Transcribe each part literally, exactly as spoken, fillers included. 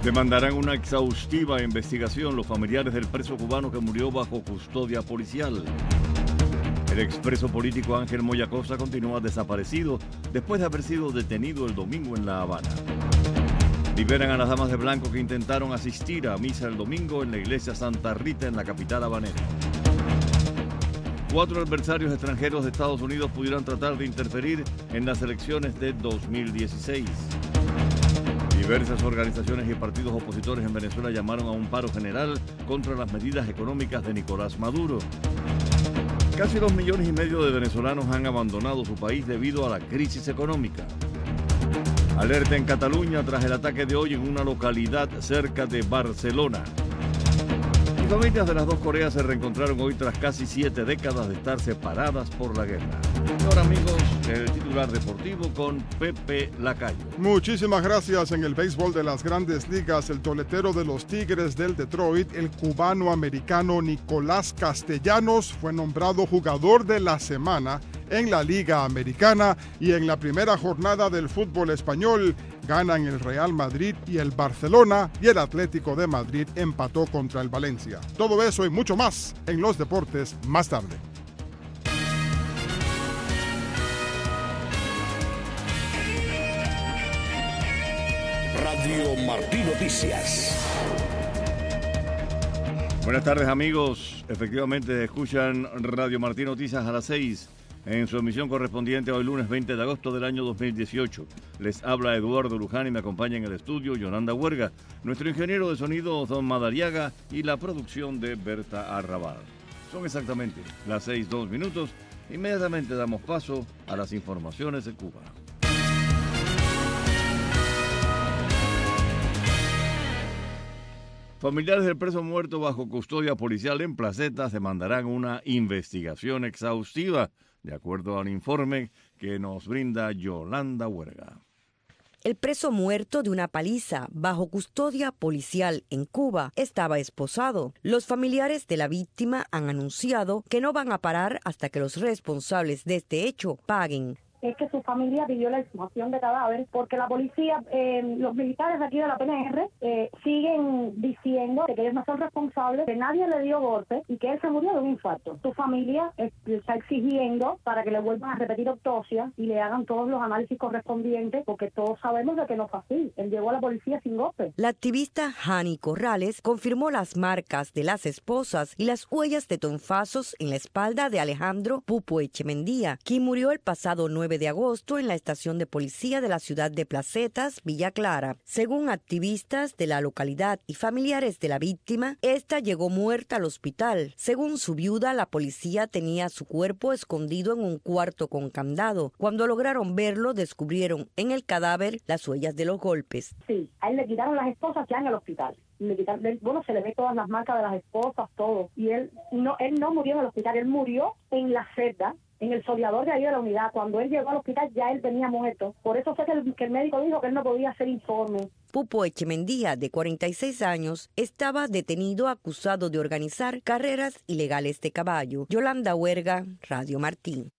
Demandarán una exhaustiva investigación los familiares del preso cubano que murió bajo custodia policial. El expreso político Ángel Moya Costa continúa desaparecido después de haber sido detenido el domingo en La Habana. Liberan a las damas de blanco que intentaron asistir a misa el domingo en la iglesia Santa Rita en la capital habanera. Cuatro adversarios extranjeros de Estados Unidos pudieran tratar de interferir en las elecciones de dos mil dieciséis. Diversas organizaciones y partidos opositores en Venezuela llamaron a un paro general contra las medidas económicas de Nicolás Maduro. Casi dos millones y medio de venezolanos han abandonado su país debido a la crisis económica. Alerta en Cataluña tras el ataque de hoy en una localidad cerca de Barcelona. Y familias de las dos Coreas se reencontraron hoy tras casi siete décadas de estar separadas por la guerra. Y ahora, amigos, el titular deportivo con Pepe Lacayo. Muchísimas gracias. En el béisbol de las Grandes Ligas, el toletero de los Tigres del Detroit, el cubano-americano Nicolás Castellanos, fue nombrado jugador de la semana en la Liga Americana, y en la primera jornada del fútbol español ganan el Real Madrid y el Barcelona, y el Atlético de Madrid empató contra el Valencia. Todo eso y mucho más en los deportes más tarde. Radio Martí Noticias. Buenas tardes, amigos. Efectivamente, escuchan Radio Martí Noticias a las seis en su emisión correspondiente hoy lunes veinte de agosto del año dos mil dieciocho. Les habla Eduardo Luján y me acompaña en el estudio Yolanda Huerga, nuestro ingeniero de sonido Don Madariaga y la producción de Berta Arrabal. Son exactamente las seis, dos minutos. Inmediatamente damos paso a las informaciones de Cuba. Familiares del preso muerto bajo custodia policial en Placetas demandarán una investigación exhaustiva, de acuerdo al informe que nos brinda Yolanda Huerga. El preso muerto de una paliza bajo custodia policial en Cuba estaba esposado. Los familiares de la víctima han anunciado que no van a parar hasta que los responsables de este hecho paguen. Es que su familia pidió la exhumación de cadáver porque la policía, eh, los militares de aquí de la P N R eh, siguen diciendo que ellos no son responsables, que nadie le dio golpe y que él se murió de un infarto. Su familia eh, está exigiendo para que le vuelvan a repetir autopsia y le hagan todos los análisis correspondientes, porque todos sabemos de que no fue así. Él llegó a la policía sin golpe. La activista Jani Corrales confirmó las marcas de las esposas y las huellas de tonfazos en la espalda de Alejandro Pupo Echemendía, quien murió el pasado nueve de agosto en la estación de policía de la ciudad de Placetas, Villa Clara. Según activistas de la localidad y familiares de la víctima, esta llegó muerta al hospital. Según su viuda, la policía tenía su cuerpo escondido en un cuarto con candado. Cuando lograron verlo, descubrieron en el cadáver las huellas de los golpes. Sí, a él le quitaron las esposas ya en el hospital. Le quitaron, bueno, se le ve todas las marcas de las esposas, todo. Y él no, él no murió en el hospital, él murió en la celda, en el soleador de ahí de la unidad. Cuando él llegó al hospital ya él venía muerto. Por eso fue que el, que el médico dijo que él no podía hacer informe. Pupo Echemendía, de cuarenta y seis años, estaba detenido acusado de organizar carreras ilegales de caballo. Yolanda Huerga, Radio Martí.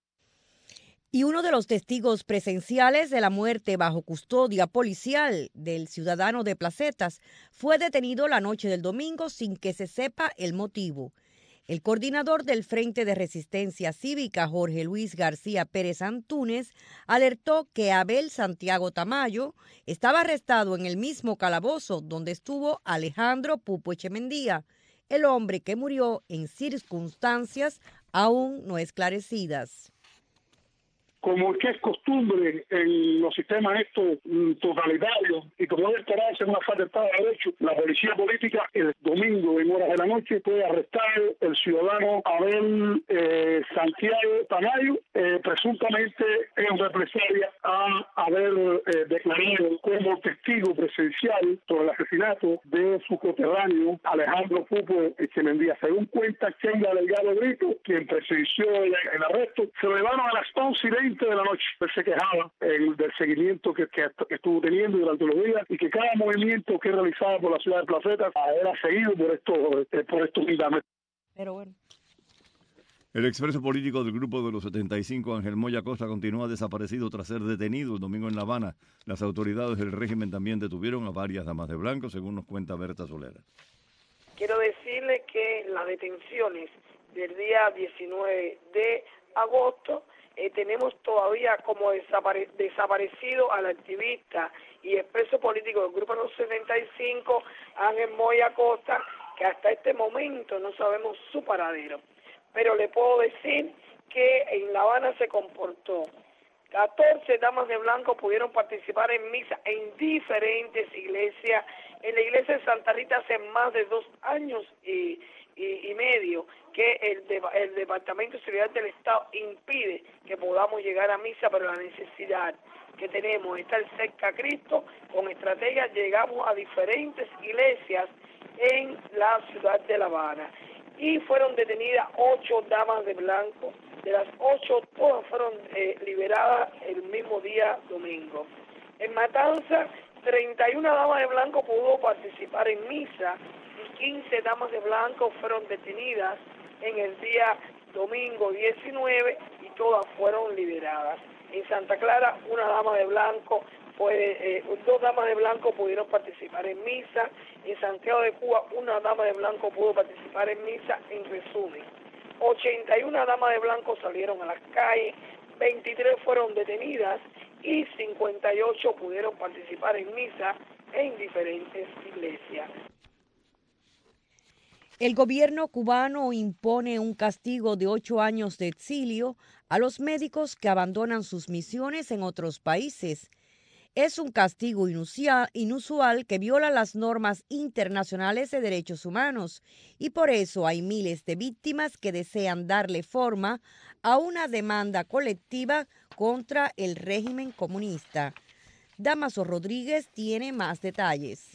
Y uno de los testigos presenciales de la muerte bajo custodia policial del ciudadano de Placetas fue detenido la noche del domingo sin que se sepa el motivo. El coordinador del Frente de Resistencia Cívica, Jorge Luis García Pérez Antúnez, alertó que Abel Santiago Tamayo estaba arrestado en el mismo calabozo donde estuvo Alejandro Pupo Echemendía, el hombre que murió en circunstancias aún no esclarecidas. Como que es costumbre en los sistemas estos totalitarios y como debe esperarse en una falta de Estado de Derecho, la policía política el domingo en horas de la noche puede arrestar el ciudadano Abel eh, Santiago Tamayo, eh, presuntamente en represalia a haber eh, declarado como testigo presencial por el asesinato de su coterráneo Alejandro Pupo Echemendía. Según cuenta Sheila Delgado Brito, quien presenció el, el arresto, se lo llevaron a las once y veinte de la noche. Él se quejaba eh, del seguimiento que, que, que estuvo teniendo durante los días y que cada movimiento que realizaba por la ciudad de Placetas era seguido por estos, eh, por estos militares. Pero bueno. El expreso político del Grupo de los setenta y cinco, Ángel Moya Costa, continúa desaparecido tras ser detenido el domingo en La Habana. Las autoridades del régimen también detuvieron a varias damas de blanco, según nos cuenta Berta Solera. Quiero decirle que las detenciones del día diecinueve de agosto eh, tenemos todavía como desapare desaparecido al activista y expreso político del Grupo de los setenta y cinco, Ángel Moya Costa, que hasta este momento no sabemos su paradero. Pero le puedo decir que en La Habana se comportó. catorce damas de blanco pudieron participar en misa en diferentes iglesias. En la iglesia de Santa Rita hace más de dos años y, y, y medio que el, de, el Departamento de Seguridad del Estado impide que podamos llegar a misa, pero la necesidad que tenemos es estar cerca a Cristo. Con estrategias llegamos a diferentes iglesias en la ciudad de La Habana. Y fueron detenidas ocho damas de blanco. De las ocho, todas fueron eh, liberadas el mismo día domingo. En Matanza, treinta y una damas de blanco pudo participar en misa y quince damas de blanco fueron detenidas en el día domingo diecinueve y todas fueron liberadas. En Santa Clara, una dama de blanco Pues, eh, dos damas de blanco pudieron participar en misa. En Santiago de Cuba, una dama de blanco pudo participar en misa. En resumen, ochenta y una damas de blanco salieron a las calles, veintitrés fueron detenidas y cincuenta y ocho pudieron participar en misa en diferentes iglesias. El gobierno cubano impone un castigo de ocho años de exilio a los médicos que abandonan sus misiones en otros países. Es un castigo inusual que viola las normas internacionales de derechos humanos y por eso hay miles de víctimas que desean darle forma a una demanda colectiva contra el régimen comunista. Damaso Rodríguez tiene más detalles.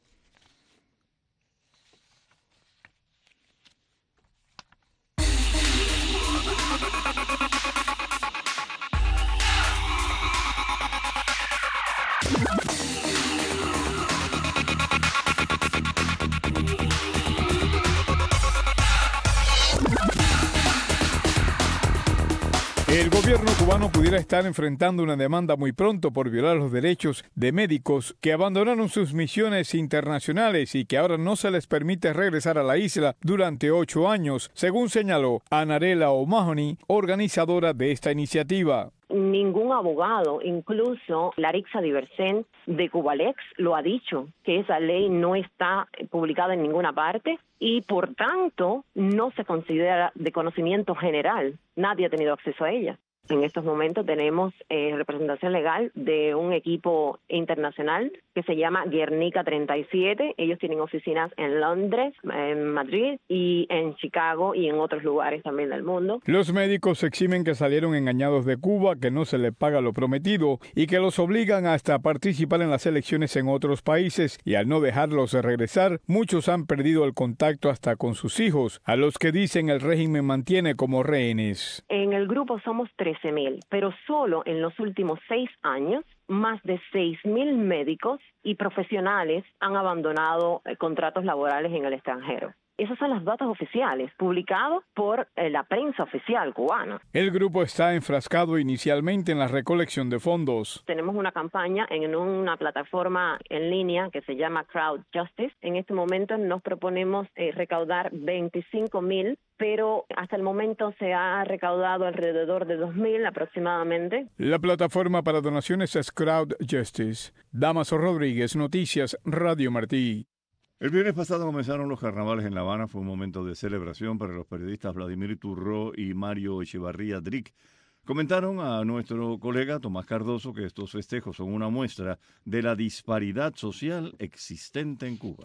El gobierno cubano pudiera estar enfrentando una demanda muy pronto por violar los derechos de médicos que abandonaron sus misiones internacionales y que ahora no se les permite regresar a la isla durante ocho años, según señaló Anarela O'Mahony, organizadora de esta iniciativa. Ningún abogado, incluso Larixa Diversén de Cubalex, lo ha dicho, que esa ley no está publicada en ninguna parte y por tanto no se considera de conocimiento general. Nadie ha tenido acceso a ella. En estos momentos tenemos eh, representación legal de un equipo internacional que se llama Guernica treinta y siete. Ellos tienen oficinas en Londres, en Madrid y en Chicago y en otros lugares también del mundo. Los médicos eximen que salieron engañados de Cuba, que no se les paga lo prometido y que los obligan hasta a participar en las elecciones en otros países y al no dejarlos regresar, muchos han perdido el contacto hasta con sus hijos, a los que dicen el régimen mantiene como rehenes. En el grupo somos trece mil, pero solo en los últimos seis años, más de seis mil médicos y profesionales han abandonado eh, contratos laborales en el extranjero. Esos son los datos oficiales, publicados por eh, la prensa oficial cubana. El grupo está enfrascado inicialmente en la recolección de fondos. Tenemos una campaña en una plataforma en línea que se llama Crowd Justice. En este momento nos proponemos eh, recaudar veinticinco mil, pero hasta el momento se ha recaudado alrededor de dos mil aproximadamente. La plataforma para donaciones es Crowd Justice. Damaso Rodríguez, Noticias, Radio Martí. El viernes pasado comenzaron los carnavales en La Habana. Fue un momento de celebración para los periodistas Vladimir Turró y Mario Echevarría Dric. Comentaron a nuestro colega Tomás Cardoso que estos festejos son una muestra de la disparidad social existente en Cuba.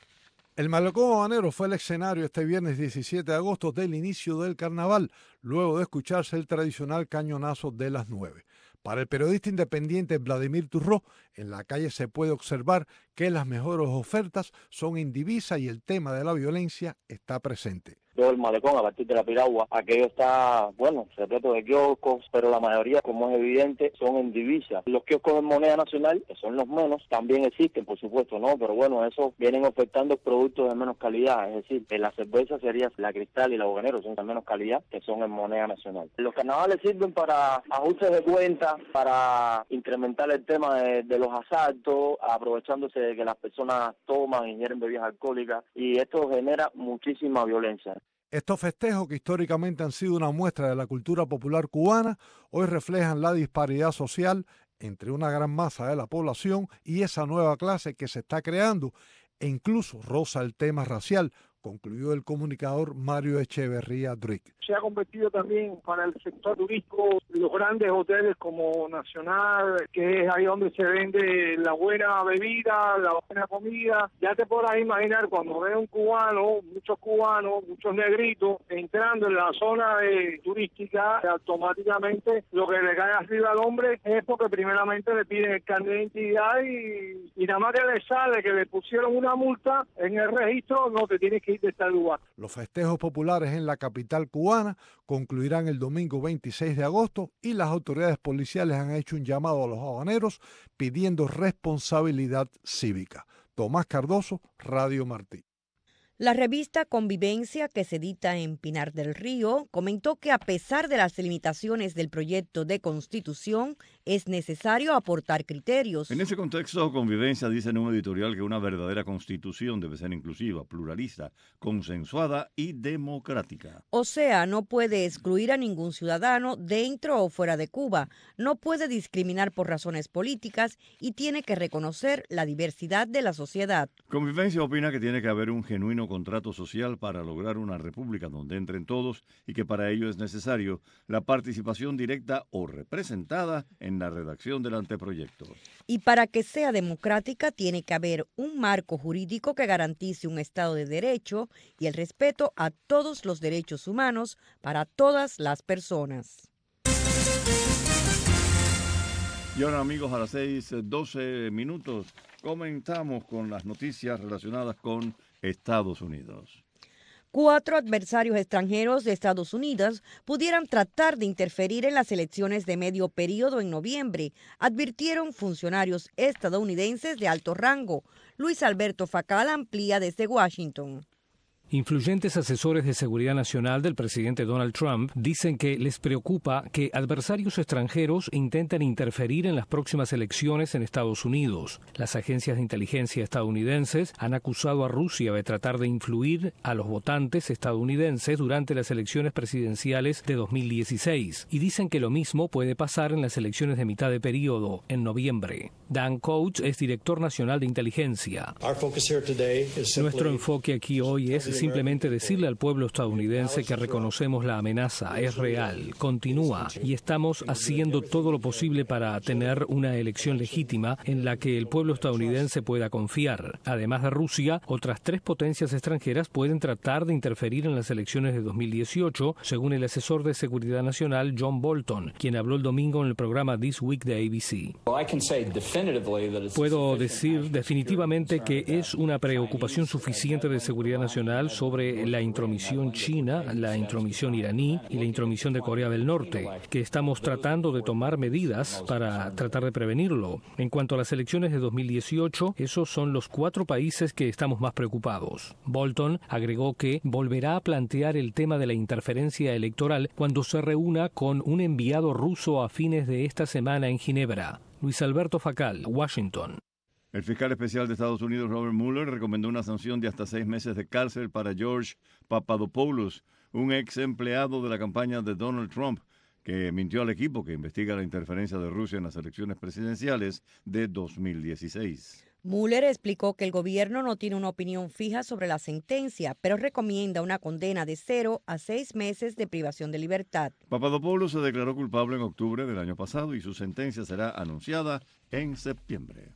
El Malecón Habanero fue el escenario este viernes diecisiete de agosto del inicio del carnaval, luego de escucharse el tradicional cañonazo de las nueve. Para el periodista independiente Vladimir Turró, en la calle se puede observar que las mejores ofertas son indivisas y el tema de la violencia está presente. Veo el malecón a partir de la piragua, aquello está, bueno, repleto de kioscos, pero la mayoría, como es evidente, son en divisas. Los kioscos en moneda nacional, que son los menos, también existen, por supuesto, ¿no? Pero bueno, esos vienen ofertando productos de menos calidad, es decir, en la cerveza sería la Cristal y la Bocanero, son de menos calidad, que son en moneda nacional. Los carnavales sirven para ajustes de cuentas, para incrementar el tema de, de los asaltos, aprovechándose de que las personas toman, ingieren bebidas alcohólicas, y esto genera muchísima violencia. Estos festejos, que históricamente han sido una muestra de la cultura popular cubana, hoy reflejan la disparidad social entre una gran masa de la población y esa nueva clase que se está creando, e incluso roza el tema racial, concluyó el comunicador Mario Echeverría Druick. Se ha convertido también para el sector turístico los grandes hoteles como Nacional, que es ahí donde se vende la buena bebida, la buena comida. Ya te podrás imaginar cuando ve un cubano, muchos cubanos, muchos negritos, entrando en la zona de, turística, automáticamente lo que le cae arriba al hombre es porque primeramente le piden el carnet de identidad y, y nada más que le sale que le pusieron una multa en el registro, no te tienes que de este lugar. Los festejos populares en la capital cubana concluirán el domingo veintiséis de agosto y las autoridades policiales han hecho un llamado a los habaneros pidiendo responsabilidad cívica. Tomás Cardoso, Radio Martí. La revista Convivencia, que se edita en Pinar del Río, comentó que a pesar de las limitaciones del proyecto de constitución, es necesario aportar criterios. En ese contexto, Convivencia dice en un editorial que una verdadera constitución debe ser inclusiva, pluralista, consensuada y democrática. O sea, no puede excluir a ningún ciudadano dentro o fuera de Cuba, no puede discriminar por razones políticas y tiene que reconocer la diversidad de la sociedad. Convivencia opina que tiene que haber un genuino contrato social para lograr una república donde entren todos y que para ello es necesario la participación directa o representada en la redacción del anteproyecto. Y para que sea democrática tiene que haber un marco jurídico que garantice un Estado de Derecho y el respeto a todos los derechos humanos para todas las personas. Y ahora, amigos, a las seis doce minutos comentamos con las noticias relacionadas con Estados Unidos. Cuatro adversarios extranjeros de Estados Unidos pudieran tratar de interferir en las elecciones de medio periodo en noviembre, advirtieron funcionarios estadounidenses de alto rango. Luis Alberto Facal amplía desde Washington. Influyentes asesores de seguridad nacional del presidente Donald Trump dicen que les preocupa que adversarios extranjeros intenten interferir en las próximas elecciones en Estados Unidos. Las agencias de inteligencia estadounidenses han acusado a Rusia de tratar de influir a los votantes estadounidenses durante las elecciones presidenciales de dos mil dieciséis y dicen que lo mismo puede pasar en las elecciones de mitad de periodo, en noviembre. Dan Coates es director nacional de inteligencia. Nuestro enfoque aquí hoy es simplemente decirle al pueblo estadounidense que reconocemos la amenaza, es real, continúa, y estamos haciendo todo lo posible para tener una elección legítima en la que el pueblo estadounidense pueda confiar. Además de Rusia, otras tres potencias extranjeras pueden tratar de interferir en las elecciones de dos mil dieciocho, según el asesor de seguridad nacional John Bolton, quien habló el domingo en el programa This Week de A B C. Puedo decir definitivamente que es una preocupación suficiente de seguridad nacional sobre la intromisión china, la intromisión iraní y la intromisión de Corea del Norte, que estamos tratando de tomar medidas para tratar de prevenirlo. En cuanto a las elecciones de dos mil dieciocho, esos son los cuatro países que estamos más preocupados. Bolton agregó que volverá a plantear el tema de la interferencia electoral cuando se reúna con un enviado ruso a fines de esta semana en Ginebra. Luis Alberto Facal, Washington. El fiscal especial de Estados Unidos, Robert Mueller, recomendó una sanción de hasta seis meses de cárcel para George Papadopoulos, un ex empleado de la campaña de Donald Trump, que mintió al equipo que investiga la interferencia de Rusia en las elecciones presidenciales de dos mil dieciséis. Mueller explicó que el gobierno no tiene una opinión fija sobre la sentencia, pero recomienda una condena de cero a seis meses de privación de libertad. Papadopoulos se declaró culpable en octubre del año pasado y su sentencia será anunciada en septiembre.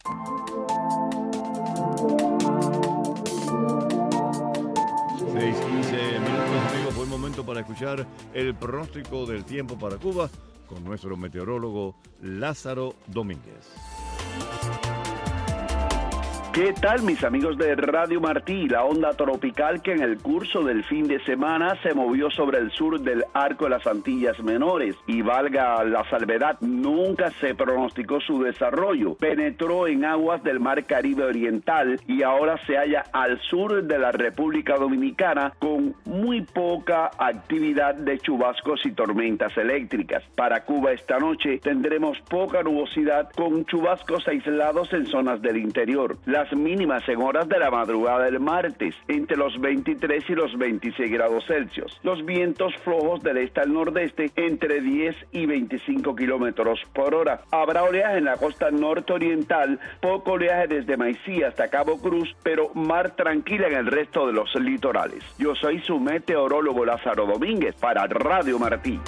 seis quince minutos, amigos, buen momento para escuchar el pronóstico del tiempo para Cuba con nuestro meteorólogo Lázaro Domínguez. ¿Qué tal, mis amigos de Radio Martí? La onda tropical que en el curso del fin de semana se movió sobre el sur del arco de las Antillas Menores y, valga la salvedad, nunca se pronosticó su desarrollo. Penetró en aguas del Mar Caribe Oriental y ahora se halla al sur de la República Dominicana con muy poca actividad de chubascos y tormentas eléctricas. Para Cuba esta noche tendremos poca nubosidad con chubascos aislados en zonas del interior. Las mínimas en horas de la madrugada del martes, entre los veintitrés y los veintiséis grados Celsius. Los vientos flojos del este al nordeste entre diez y veinticinco kilómetros por hora. Habrá oleaje en la costa norte-oriental, poco oleaje desde Maicí hasta Cabo Cruz, pero mar tranquila en el resto de los litorales. Yo soy su meteorólogo Lázaro Domínguez para Radio Martí.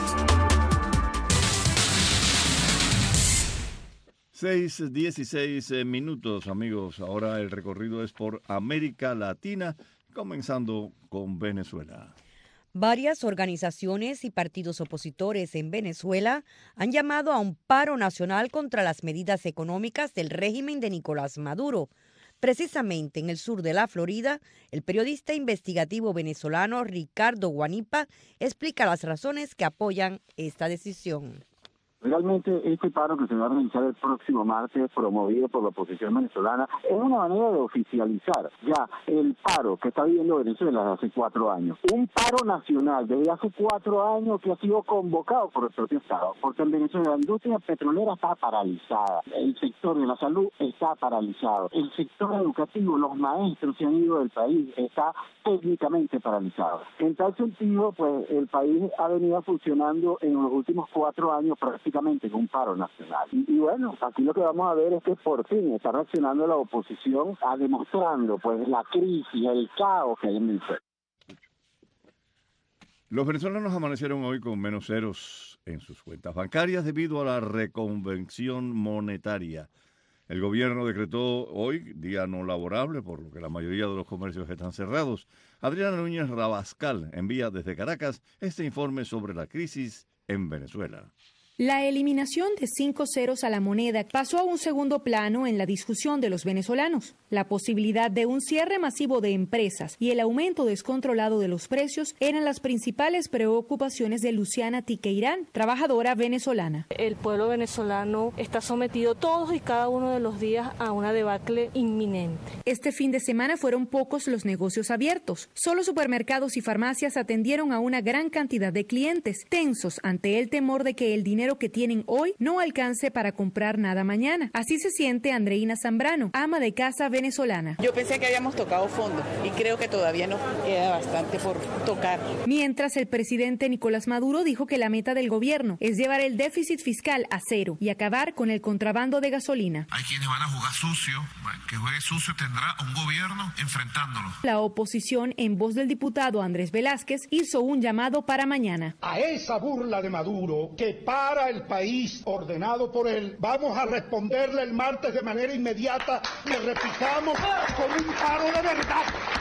seis dieciséis minutos, amigos. Ahora el recorrido es por América Latina, comenzando con Venezuela. Varias organizaciones y partidos opositores en Venezuela han llamado a un paro nacional contra las medidas económicas del régimen de Nicolás Maduro. Precisamente en el sur de la Florida, el periodista investigativo venezolano Ricardo Guanipa explica las razones que apoyan esta decisión. Realmente este paro que se va a realizar el próximo martes, promovido por la oposición venezolana, es una manera de oficializar ya el paro que está viviendo Venezuela desde hace cuatro años. Un paro nacional desde hace cuatro años que ha sido convocado por el propio Estado, porque en Venezuela la industria petrolera está paralizada, el sector de la salud está paralizado, el sector educativo, los maestros se han ido del país, está técnicamente paralizado. En tal sentido, pues el país ha venido funcionando en los últimos cuatro años prácticamente con un paro nacional. Y, y bueno, aquí lo que vamos a ver es que por fin está reaccionando la oposición a demostrando pues la crisis, el caos que hay en Venezuela. Los venezolanos amanecieron hoy con menos ceros en sus cuentas bancarias debido a la reconvención monetaria. El gobierno decretó hoy día no laborable, por lo que la mayoría de los comercios están cerrados. Adriana Núñez Rabascal envía desde Caracas este informe sobre la crisis en Venezuela. La eliminación de cinco ceros a la moneda pasó a un segundo plano en la discusión de los venezolanos. La posibilidad de un cierre masivo de empresas y el aumento descontrolado de los precios eran las principales preocupaciones de Luciana Tiqueirán, trabajadora venezolana. El pueblo venezolano está sometido todos y cada uno de los días a una debacle inminente. Este fin de semana fueron pocos los negocios abiertos. Solo supermercados y farmacias atendieron a una gran cantidad de clientes, tensos ante el temor de que el dinero que tienen hoy no alcance para comprar nada mañana. Así se siente Andreina Zambrano, ama de casa venezolana. Yo pensé que habíamos tocado fondo y creo que todavía nos queda bastante por tocar. Mientras el presidente Nicolás Maduro dijo que la meta del gobierno es llevar el déficit fiscal a cero y acabar con el contrabando de gasolina. Hay quienes van a jugar sucio, que juegue sucio tendrá un gobierno enfrentándolo. La oposición, en voz del diputado Andrés Velázquez, hizo un llamado para mañana. A esa burla de Maduro que para el país ordenado por él, vamos a responderle el martes de manera inmediata, le repitamos, con un paro de verdad,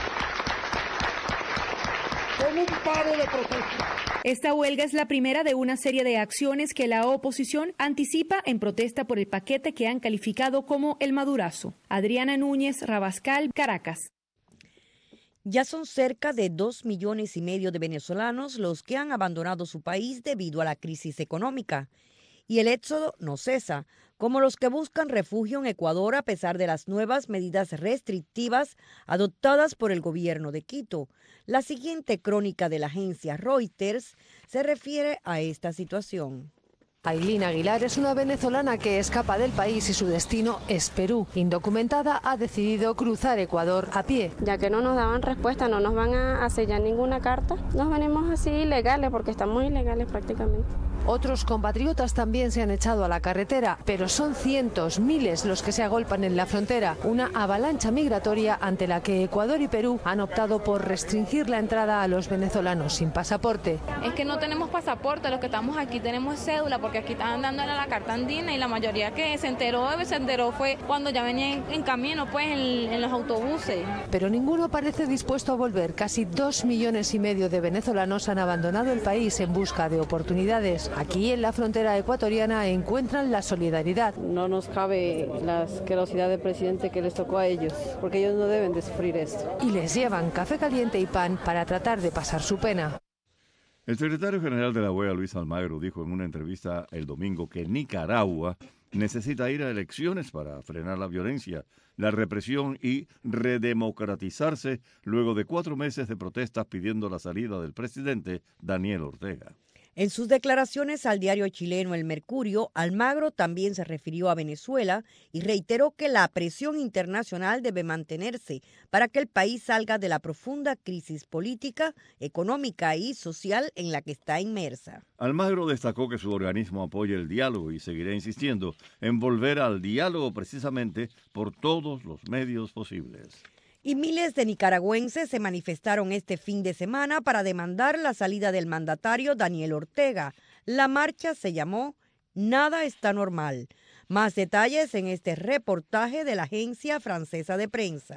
con un paro de protesta. Esta huelga es la primera de una serie de acciones que la oposición anticipa en protesta por el paquete que han calificado como el madurazo. Adriana Núñez Rabascal, Caracas. Ya son cerca de dos millones y medio de venezolanos los que han abandonado su país debido a la crisis económica. Y el éxodo no cesa, como los que buscan refugio en Ecuador a pesar de las nuevas medidas restrictivas adoptadas por el gobierno de Quito. La siguiente crónica de la agencia Reuters se refiere a esta situación. Ailín Aguilar es una venezolana que escapa del país y su destino es Perú. Indocumentada, ha decidido cruzar Ecuador a pie. Ya que no nos daban respuesta, no nos van a sellar ninguna carta, nos venimos así ilegales porque estamos ilegales prácticamente. Otros compatriotas también se han echado a la carretera, pero son cientos, miles los que se agolpan en la frontera. Una avalancha migratoria ante la que Ecuador y Perú han optado por restringir la entrada a los venezolanos sin pasaporte. Es que no tenemos pasaporte, los que estamos aquí tenemos cédula, porque aquí están dándole la carta andina y la mayoría que se enteró, se enteró fue cuando ya venían en camino, pues en, en los autobuses. Pero ninguno parece dispuesto a volver. Casi dos millones y medio de venezolanos han abandonado el país en busca de oportunidades. Aquí en la frontera ecuatoriana encuentran la solidaridad. No nos cabe la asquerosidad del presidente que les tocó a ellos, porque ellos no deben de sufrir esto. Y les llevan café caliente y pan para tratar de pasar su pena. El secretario general de la O E A, Luis Almagro, dijo en una entrevista el domingo que Nicaragua necesita ir a elecciones para frenar la violencia, la represión y redemocratizarse luego de cuatro meses de protestas pidiendo la salida del presidente Daniel Ortega. En sus declaraciones al diario chileno El Mercurio, Almagro también se refirió a Venezuela y reiteró que la presión internacional debe mantenerse para que el país salga de la profunda crisis política, económica y social en la que está inmersa. Almagro destacó que su organismo apoya el diálogo y seguirá insistiendo en volver al diálogo precisamente por todos los medios posibles. Y miles de nicaragüenses se manifestaron este fin de semana para demandar la salida del mandatario Daniel Ortega. La marcha se llamó Nada está normal. Más detalles en este reportaje de la agencia francesa de prensa.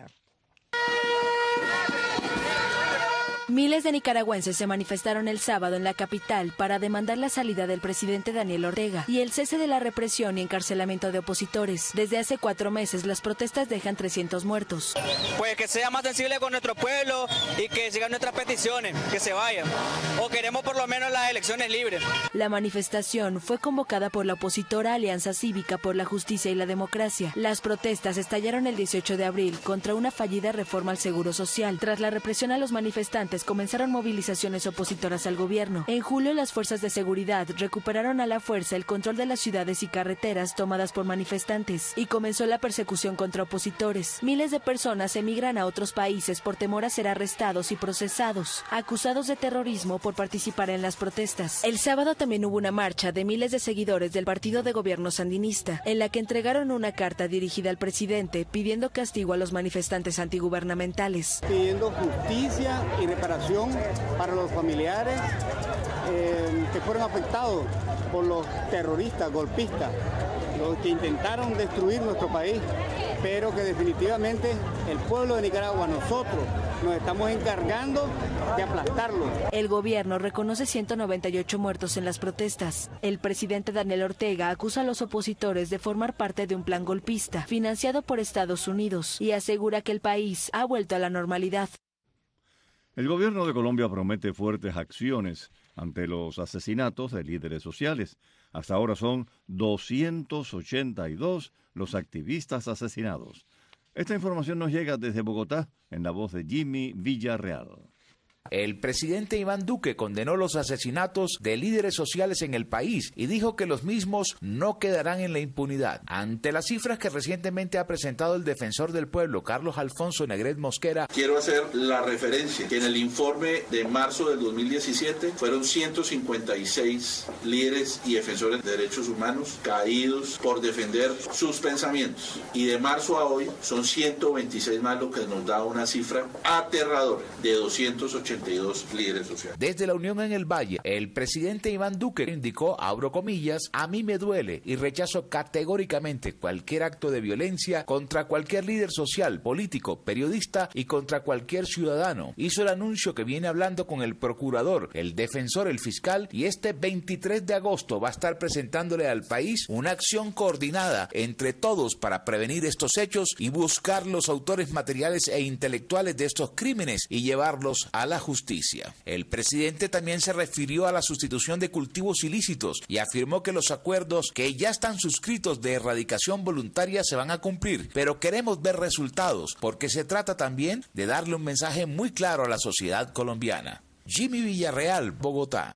Miles de nicaragüenses se manifestaron el sábado en la capital para demandar la salida del presidente Daniel Ortega y el cese de la represión y encarcelamiento de opositores. Desde hace cuatro meses las protestas dejan trescientos muertos. Pues que sea más sensible con nuestro pueblo y que sigan nuestras peticiones, que se vayan. O queremos por lo menos las elecciones libres. La manifestación fue convocada por la opositora Alianza Cívica por la Justicia y la Democracia. Las protestas estallaron el dieciocho de abril contra una fallida reforma al Seguro Social. Tras la represión a los manifestantes, comenzaron movilizaciones opositoras al gobierno. En julio, las fuerzas de seguridad recuperaron a la fuerza el control de las ciudades y carreteras tomadas por manifestantes y comenzó la persecución contra opositores. Miles de personas emigran a otros países por temor a ser arrestados y procesados, acusados de terrorismo por participar en las protestas. El sábado también hubo una marcha de miles de seguidores del partido de gobierno sandinista, en la que entregaron una carta dirigida al presidente pidiendo castigo a los manifestantes antigubernamentales. Pidiendo justicia y reparación para los familiares eh, que fueron afectados por los terroristas, golpistas, los que intentaron destruir nuestro país, pero que definitivamente el pueblo de Nicaragua, nosotros, nos estamos encargando de aplastarlo. El gobierno reconoce ciento noventa y ocho muertos en las protestas. El presidente Daniel Ortega acusa a los opositores de formar parte de un plan golpista financiado por Estados Unidos y asegura que el país ha vuelto a la normalidad. El gobierno de Colombia promete fuertes acciones ante los asesinatos de líderes sociales. Hasta ahora son doscientos ochenta y dos los activistas asesinados. Esta información nos llega desde Bogotá en la voz de Jimmy Villarreal. El presidente Iván Duque condenó los asesinatos de líderes sociales en el país y dijo que los mismos no quedarán en la impunidad. Ante las cifras que recientemente ha presentado el defensor del pueblo, Carlos Alfonso Negret Mosquera, quiero hacer la referencia que en el informe de marzo del dos mil diecisiete fueron ciento cincuenta y seis líderes y defensores de derechos humanos caídos por defender sus pensamientos. Y de marzo a hoy son ciento veintiséis más, lo que nos da una cifra aterradora de doscientos ochenta y dos líderes sociales. Desde la Unión en el Valle, el presidente Iván Duque indicó, abro comillas, a mí me duele y rechazo categóricamente cualquier acto de violencia contra cualquier líder social, político, periodista y contra cualquier ciudadano. Hizo el anuncio que viene hablando con el procurador, el defensor, el fiscal, y este veintitrés de agosto va a estar presentándole al país una acción coordinada entre todos para prevenir estos hechos y buscar los autores materiales e intelectuales de estos crímenes y llevarlos a la justicia. El presidente también se refirió a la sustitución de cultivos ilícitos y afirmó que los acuerdos que ya están suscritos de erradicación voluntaria se van a cumplir, pero queremos ver resultados porque se trata también de darle un mensaje muy claro a la sociedad colombiana. Jimmy Villarreal, Bogotá.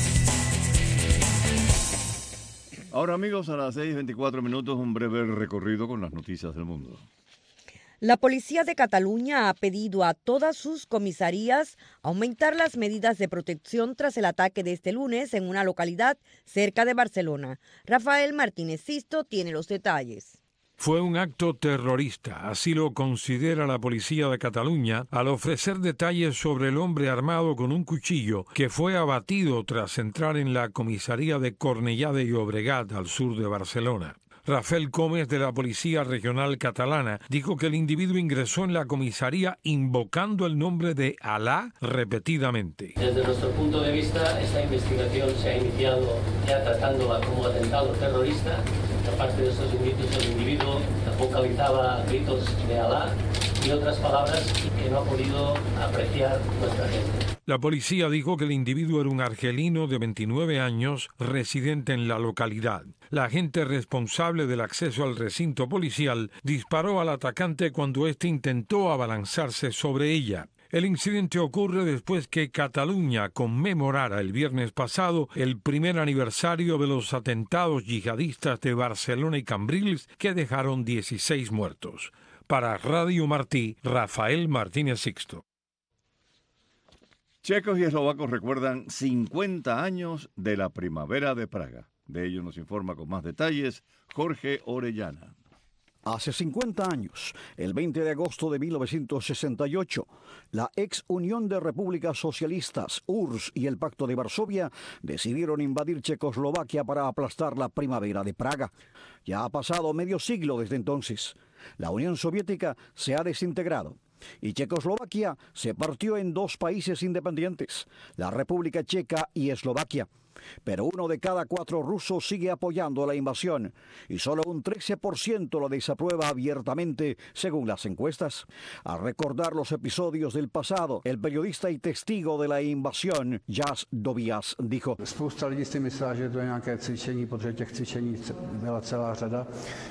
Ahora, amigos, a las seis y veinticuatro minutos, un breve recorrido con las noticias del mundo. La policía de Cataluña ha pedido a todas sus comisarías aumentar las medidas de protección tras el ataque de este lunes en una localidad cerca de Barcelona. Rafael Martínez Sisto tiene los detalles. Fue un acto terrorista, así lo considera la policía de Cataluña, al ofrecer detalles sobre el hombre armado con un cuchillo que fue abatido tras entrar en la comisaría de Cornellà de Llobregat, al sur de Barcelona. Rafael Gómez, de la Policía Regional Catalana, dijo que el individuo ingresó en la comisaría invocando el nombre de Alá repetidamente. Desde nuestro punto de vista, esta investigación se ha iniciado ya tratándola como atentado terrorista. Aparte de estos indicios, el individuo vocalizaba gritos de Alá y otras palabras que no ha podido apreciar nuestra gente. La policía dijo que el individuo era un argelino de veintinueve años, residente en la localidad. La agente responsable del acceso al recinto policial disparó al atacante cuando éste intentó abalanzarse sobre ella. El incidente ocurre después que Cataluña conmemorara el viernes pasado el primer aniversario de los atentados yihadistas de Barcelona y Cambrils, que dejaron dieciséis muertos. Para Radio Martí, Rafael Martínez Sixto. Checos y eslovacos recuerdan cincuenta años de la Primavera de Praga. De ello nos informa con más detalles Jorge Orellana. Hace cincuenta años, el veinte de agosto de mil novecientos sesenta y ocho, la ex Unión de Repúblicas Socialistas, U R S S, y el Pacto de Varsovia decidieron invadir Checoslovaquia para aplastar la Primavera de Praga. Ya ha pasado medio siglo desde entonces. La Unión Soviética se ha desintegrado y Checoslovaquia se partió en dos países independientes, la República Checa y Eslovaquia. Pero uno de cada cuatro rusos sigue apoyando la invasión y solo un trece por ciento lo desaprueba abiertamente, según las encuestas. Al recordar los episodios del pasado, el periodista y testigo de la invasión, Jas Dobias, dijo: Spousta lidí si myslela, že to je nějaké cvičení, protože těch cvičení byla celá řada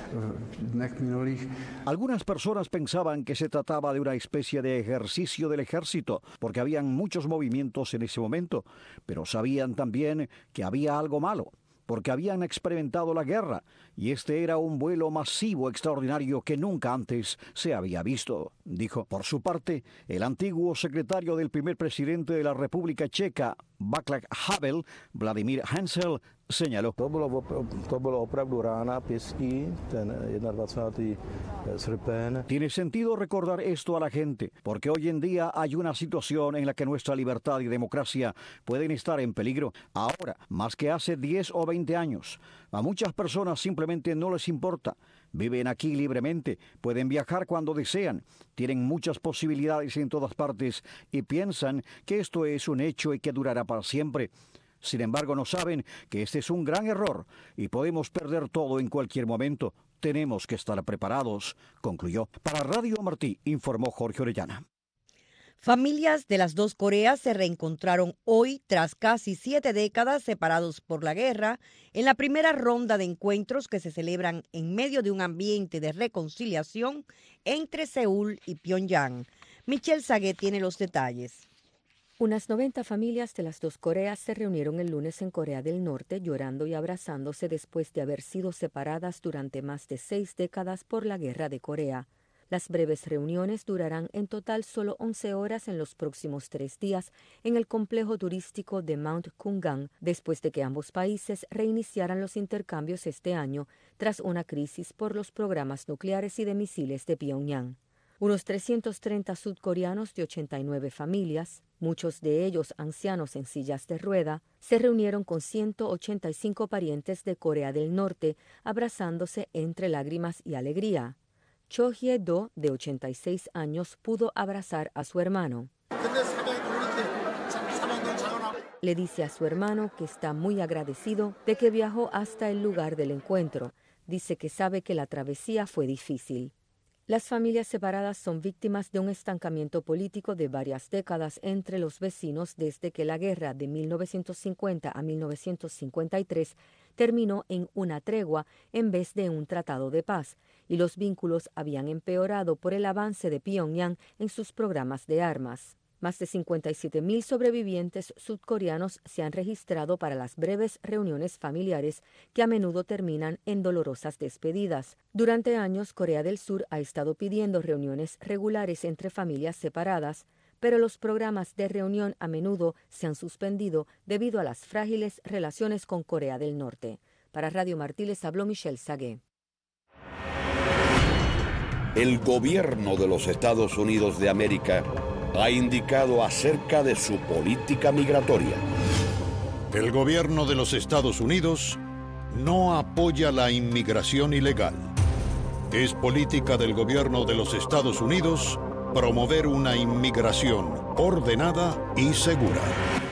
v dnech minulých. Algunas personas pensaban que se trataba de una especie de ejercicio del ejército, porque habían muchos movimientos en ese momento, pero sabían también que había algo malo, porque habían experimentado la guerra, y este era un vuelo masivo extraordinario que nunca antes se había visto, dijo. Por su parte, el antiguo secretario del primer presidente de la República Checa, Václav Havel, Vladimír Hansel, señaló: To bylo, to bylo opravdu rána pěstí, ten dvacátého prvního srpen. Tiene sentido recordar esto a la gente, porque hoy en día hay una situación en la que nuestra libertad y democracia pueden estar en peligro. Ahora, más que hace diez o veinte años, a muchas personas simplemente no les importa. Viven aquí libremente, pueden viajar cuando desean, tienen muchas posibilidades en todas partes y piensan que esto es un hecho y que durará para siempre. Sin embargo, no saben que este es un gran error y podemos perder todo en cualquier momento. Tenemos que estar preparados, concluyó. Para Radio Martí, informó Jorge Orellana. Familias de las dos Coreas se reencontraron hoy tras casi siete décadas separados por la guerra en la primera ronda de encuentros que se celebran en medio de un ambiente de reconciliación entre Seúl y Pyongyang. Michelle Saguet tiene los detalles. Unas noventa familias de las dos Coreas se reunieron el lunes en Corea del Norte llorando y abrazándose después de haber sido separadas durante más de seis décadas por la Guerra de Corea. Las breves reuniones durarán en total solo once horas en los próximos tres días en el complejo turístico de Mount Kumgang, después de que ambos países reiniciaran los intercambios este año tras una crisis por los programas nucleares y de misiles de Pyongyang. Unos trescientos treinta sudcoreanos de ochenta y nueve familias, muchos de ellos ancianos en sillas de rueda, se reunieron con ciento ochenta y cinco parientes de Corea del Norte, abrazándose entre lágrimas y alegría. Cho Hye-do, de ochenta y seis años, pudo abrazar a su hermano. Le dice a su hermano que está muy agradecido de que viajó hasta el lugar del encuentro. Dice que sabe que la travesía fue difícil. Las familias separadas son víctimas de un estancamiento político de varias décadas entre los vecinos desde que la guerra de mil novecientos cincuenta a mil novecientos cincuenta y tres terminó en una tregua en vez de un tratado de paz, y los vínculos habían empeorado por el avance de Pyongyang en sus programas de armas. Más de cincuenta y siete mil sobrevivientes sudcoreanos se han registrado para las breves reuniones familiares que a menudo terminan en dolorosas despedidas. Durante años, Corea del Sur ha estado pidiendo reuniones regulares entre familias separadas, pero los programas de reunión a menudo se han suspendido debido a las frágiles relaciones con Corea del Norte. Para Radio Martí les habló Michelle Saguet. El gobierno de los Estados Unidos de América ha indicado acerca de su política migratoria. El gobierno de los Estados Unidos no apoya la inmigración ilegal. Es política del gobierno de los Estados Unidos promover una inmigración ordenada y segura.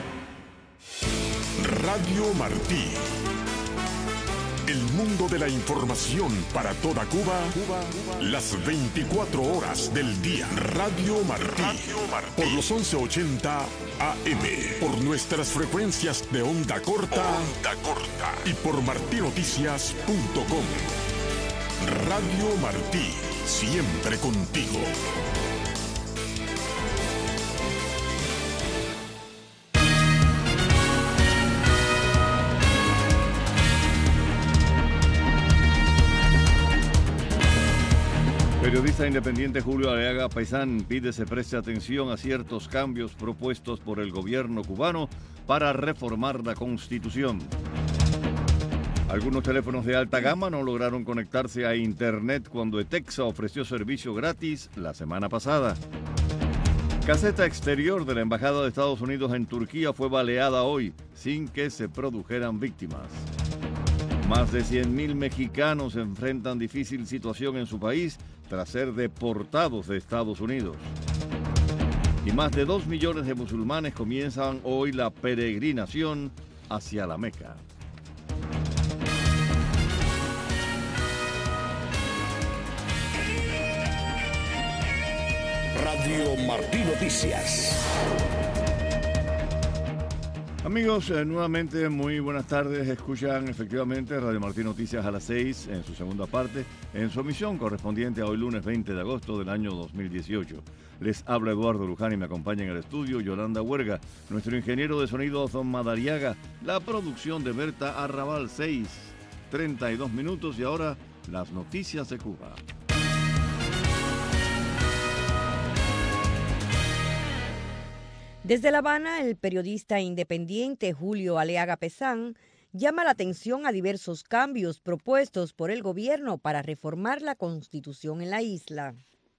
Radio Martí. El mundo de la información para toda Cuba, Cuba, Cuba, las veinticuatro horas del día. Radio Martí. Radio Martí. Por los once ochenta A M. Por nuestras frecuencias de onda corta. Onda corta. Y por martí noticias punto com. Radio Martí. Siempre contigo. Periodista independiente Julio Aleaga Paisán pide se preste atención a ciertos cambios propuestos por el gobierno cubano para reformar la Constitución. Algunos teléfonos de alta gama no lograron conectarse a Internet cuando ETEXA ofreció servicio gratis la semana pasada. Caseta exterior de la Embajada de Estados Unidos en Turquía fue baleada hoy sin que se produjeran víctimas. Más de cien mil mexicanos enfrentan difícil situación en su país tras ser deportados de Estados Unidos. Y más de dos millones de musulmanes comienzan hoy la peregrinación hacia la Meca. Radio Martí Noticias. Amigos, eh, nuevamente muy buenas tardes. Escuchan efectivamente Radio Martí Noticias a las seis en su segunda parte, en su emisión correspondiente a hoy lunes veinte de agosto del año dos mil dieciocho. Les habla Eduardo Luján y me acompaña en el estudio Yolanda Huerga, nuestro ingeniero de sonido Don Madariaga, la producción de Berta Arrabal, seis treinta y dos minutos y ahora las noticias de Cuba. Desde La Habana, el periodista independiente Julio Aleaga Paisán llama la atención a diversos cambios propuestos por el gobierno para reformar la Constitución en la isla.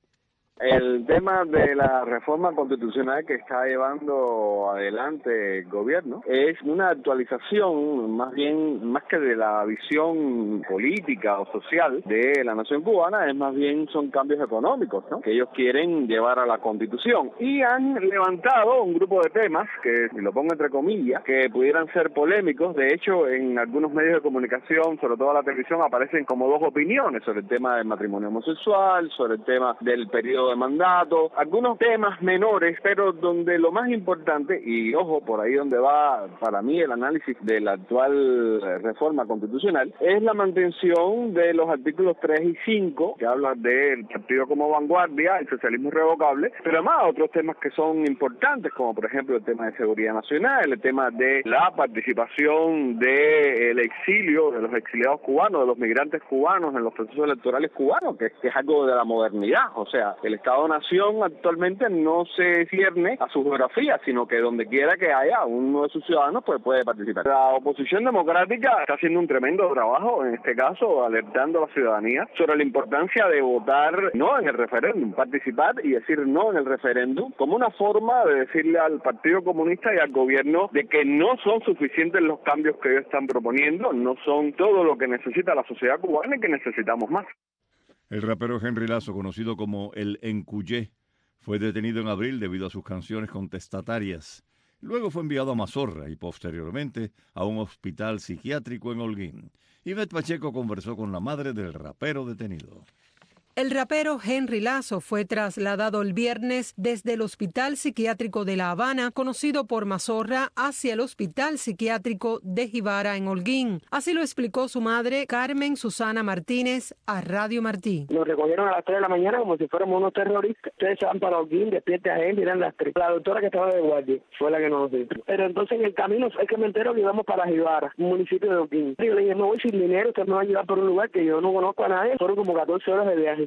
El tema de la reforma constitucional que está llevando adelante el gobierno es una actualización más bien, más que de la visión política o social de la nación cubana, es más bien son cambios económicos, ¿no?, que ellos quieren llevar a la constitución y han levantado un grupo de temas que, si lo pongo entre comillas, que pudieran ser polémicos. De hecho, en algunos medios de comunicación, sobre todo la televisión, aparecen como dos opiniones sobre el tema del matrimonio homosexual, sobre el tema del periodo de mandato, algunos temas menores, pero donde lo más importante, y ojo, por ahí donde va para mí el análisis de la actual reforma constitucional, es la mantención de los artículos tres y cinco, que hablan del partido como vanguardia, el socialismo irrevocable, pero además otros temas que son importantes, como por ejemplo el tema de seguridad nacional, el tema de la participación del exilio, de los exiliados cubanos, de los migrantes cubanos en los procesos electorales cubanos, que, que es algo de la modernidad. O sea, el Estado-Nación actualmente no se cierne a su geografía, sino que donde quiera que haya uno de sus ciudadanos pues puede participar. La oposición democrática está haciendo un tremendo trabajo, en este caso, alertando a la ciudadanía sobre la importancia de votar no en el referéndum, participar y decir no en el referéndum, como una forma de decirle al Partido Comunista y al gobierno de que no son suficientes los cambios que ellos están proponiendo, no son todo lo que necesita la sociedad cubana y que necesitamos más. El rapero Henry Lazo, conocido como el Encuyé, fue detenido en abril debido a sus canciones contestatarias. Luego fue enviado a Mazorra y posteriormente a un hospital psiquiátrico en Holguín. Ivette Pacheco conversó con la madre del rapero detenido. El rapero Henry Lazo fue trasladado el viernes desde el Hospital Psiquiátrico de La Habana, conocido por Mazorra, hacia el Hospital Psiquiátrico de Jibara en Holguín. Así lo explicó su madre, Carmen Susana Martínez, a Radio Martí. Nos recogieron a las tres de la mañana como si fuéramos unos terroristas. Ustedes se van para Holguín, despierten a Henry, eran las tres. La doctora que estaba de guardia fue la que nos dijo. Pero entonces en el camino es que me entero que íbamos para Jibara, un municipio de Holguín. Yo le dije, no voy sin dinero, usted me va a llevar por un lugar que yo no conozco a nadie. Fueron como catorce horas de viaje.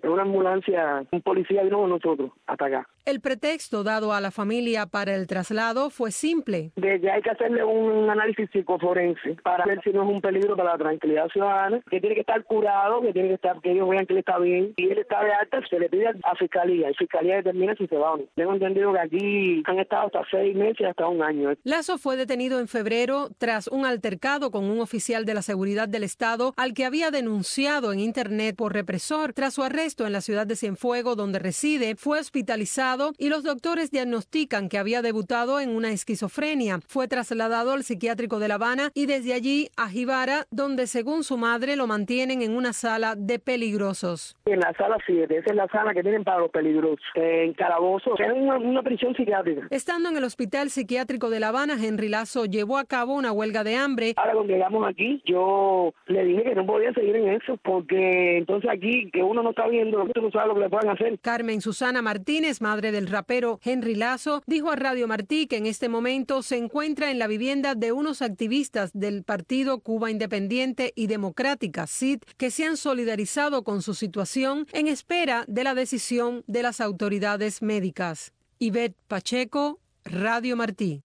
en una ambulancia, un policía vino con nosotros hasta acá. El pretexto dado a la familia para el traslado fue simple. De ya hay que hacerle un análisis psicoforense para ver si no es un peligro para la tranquilidad ciudadana, que tiene que estar curado, que tiene que estar, que ellos vean que él está bien. Si él está de alta, se le pide a fiscalía, y fiscalía determina si se va o no. Tengo entendido que aquí han estado hasta seis meses, hasta un año. Lasso fue detenido en febrero tras un altercado con un oficial de la seguridad del Estado al que había denunciado en Internet por represor. Tras su arresto en la ciudad de Cienfuegos, donde reside, fue hospitalizado y los doctores diagnostican que había debutado en una esquizofrenia. Fue trasladado al psiquiátrico de La Habana y desde allí a Jibara, donde según su madre lo mantienen en una sala de peligrosos. En la sala siete, esa es la sala que tienen para los peligrosos, en calabozo, es una, una prisión psiquiátrica. Estando en el hospital psiquiátrico de La Habana, Henry Lasso llevó a cabo una huelga de hambre. Ahora cuando llegamos aquí, yo le dije que no podía seguir en eso, porque entonces aquí, que uno no está viendo, uno no sabe lo que le pueden hacer. Carmen Susana Martínez, madre del rapero Henry Lasso, dijo a Radio Martí que en este momento se encuentra en la vivienda de unos activistas del partido Cuba Independiente y Democrática, C I D, que se han solidarizado con su situación en espera de la decisión de las autoridades médicas. Ivette Pacheco, Radio Martí.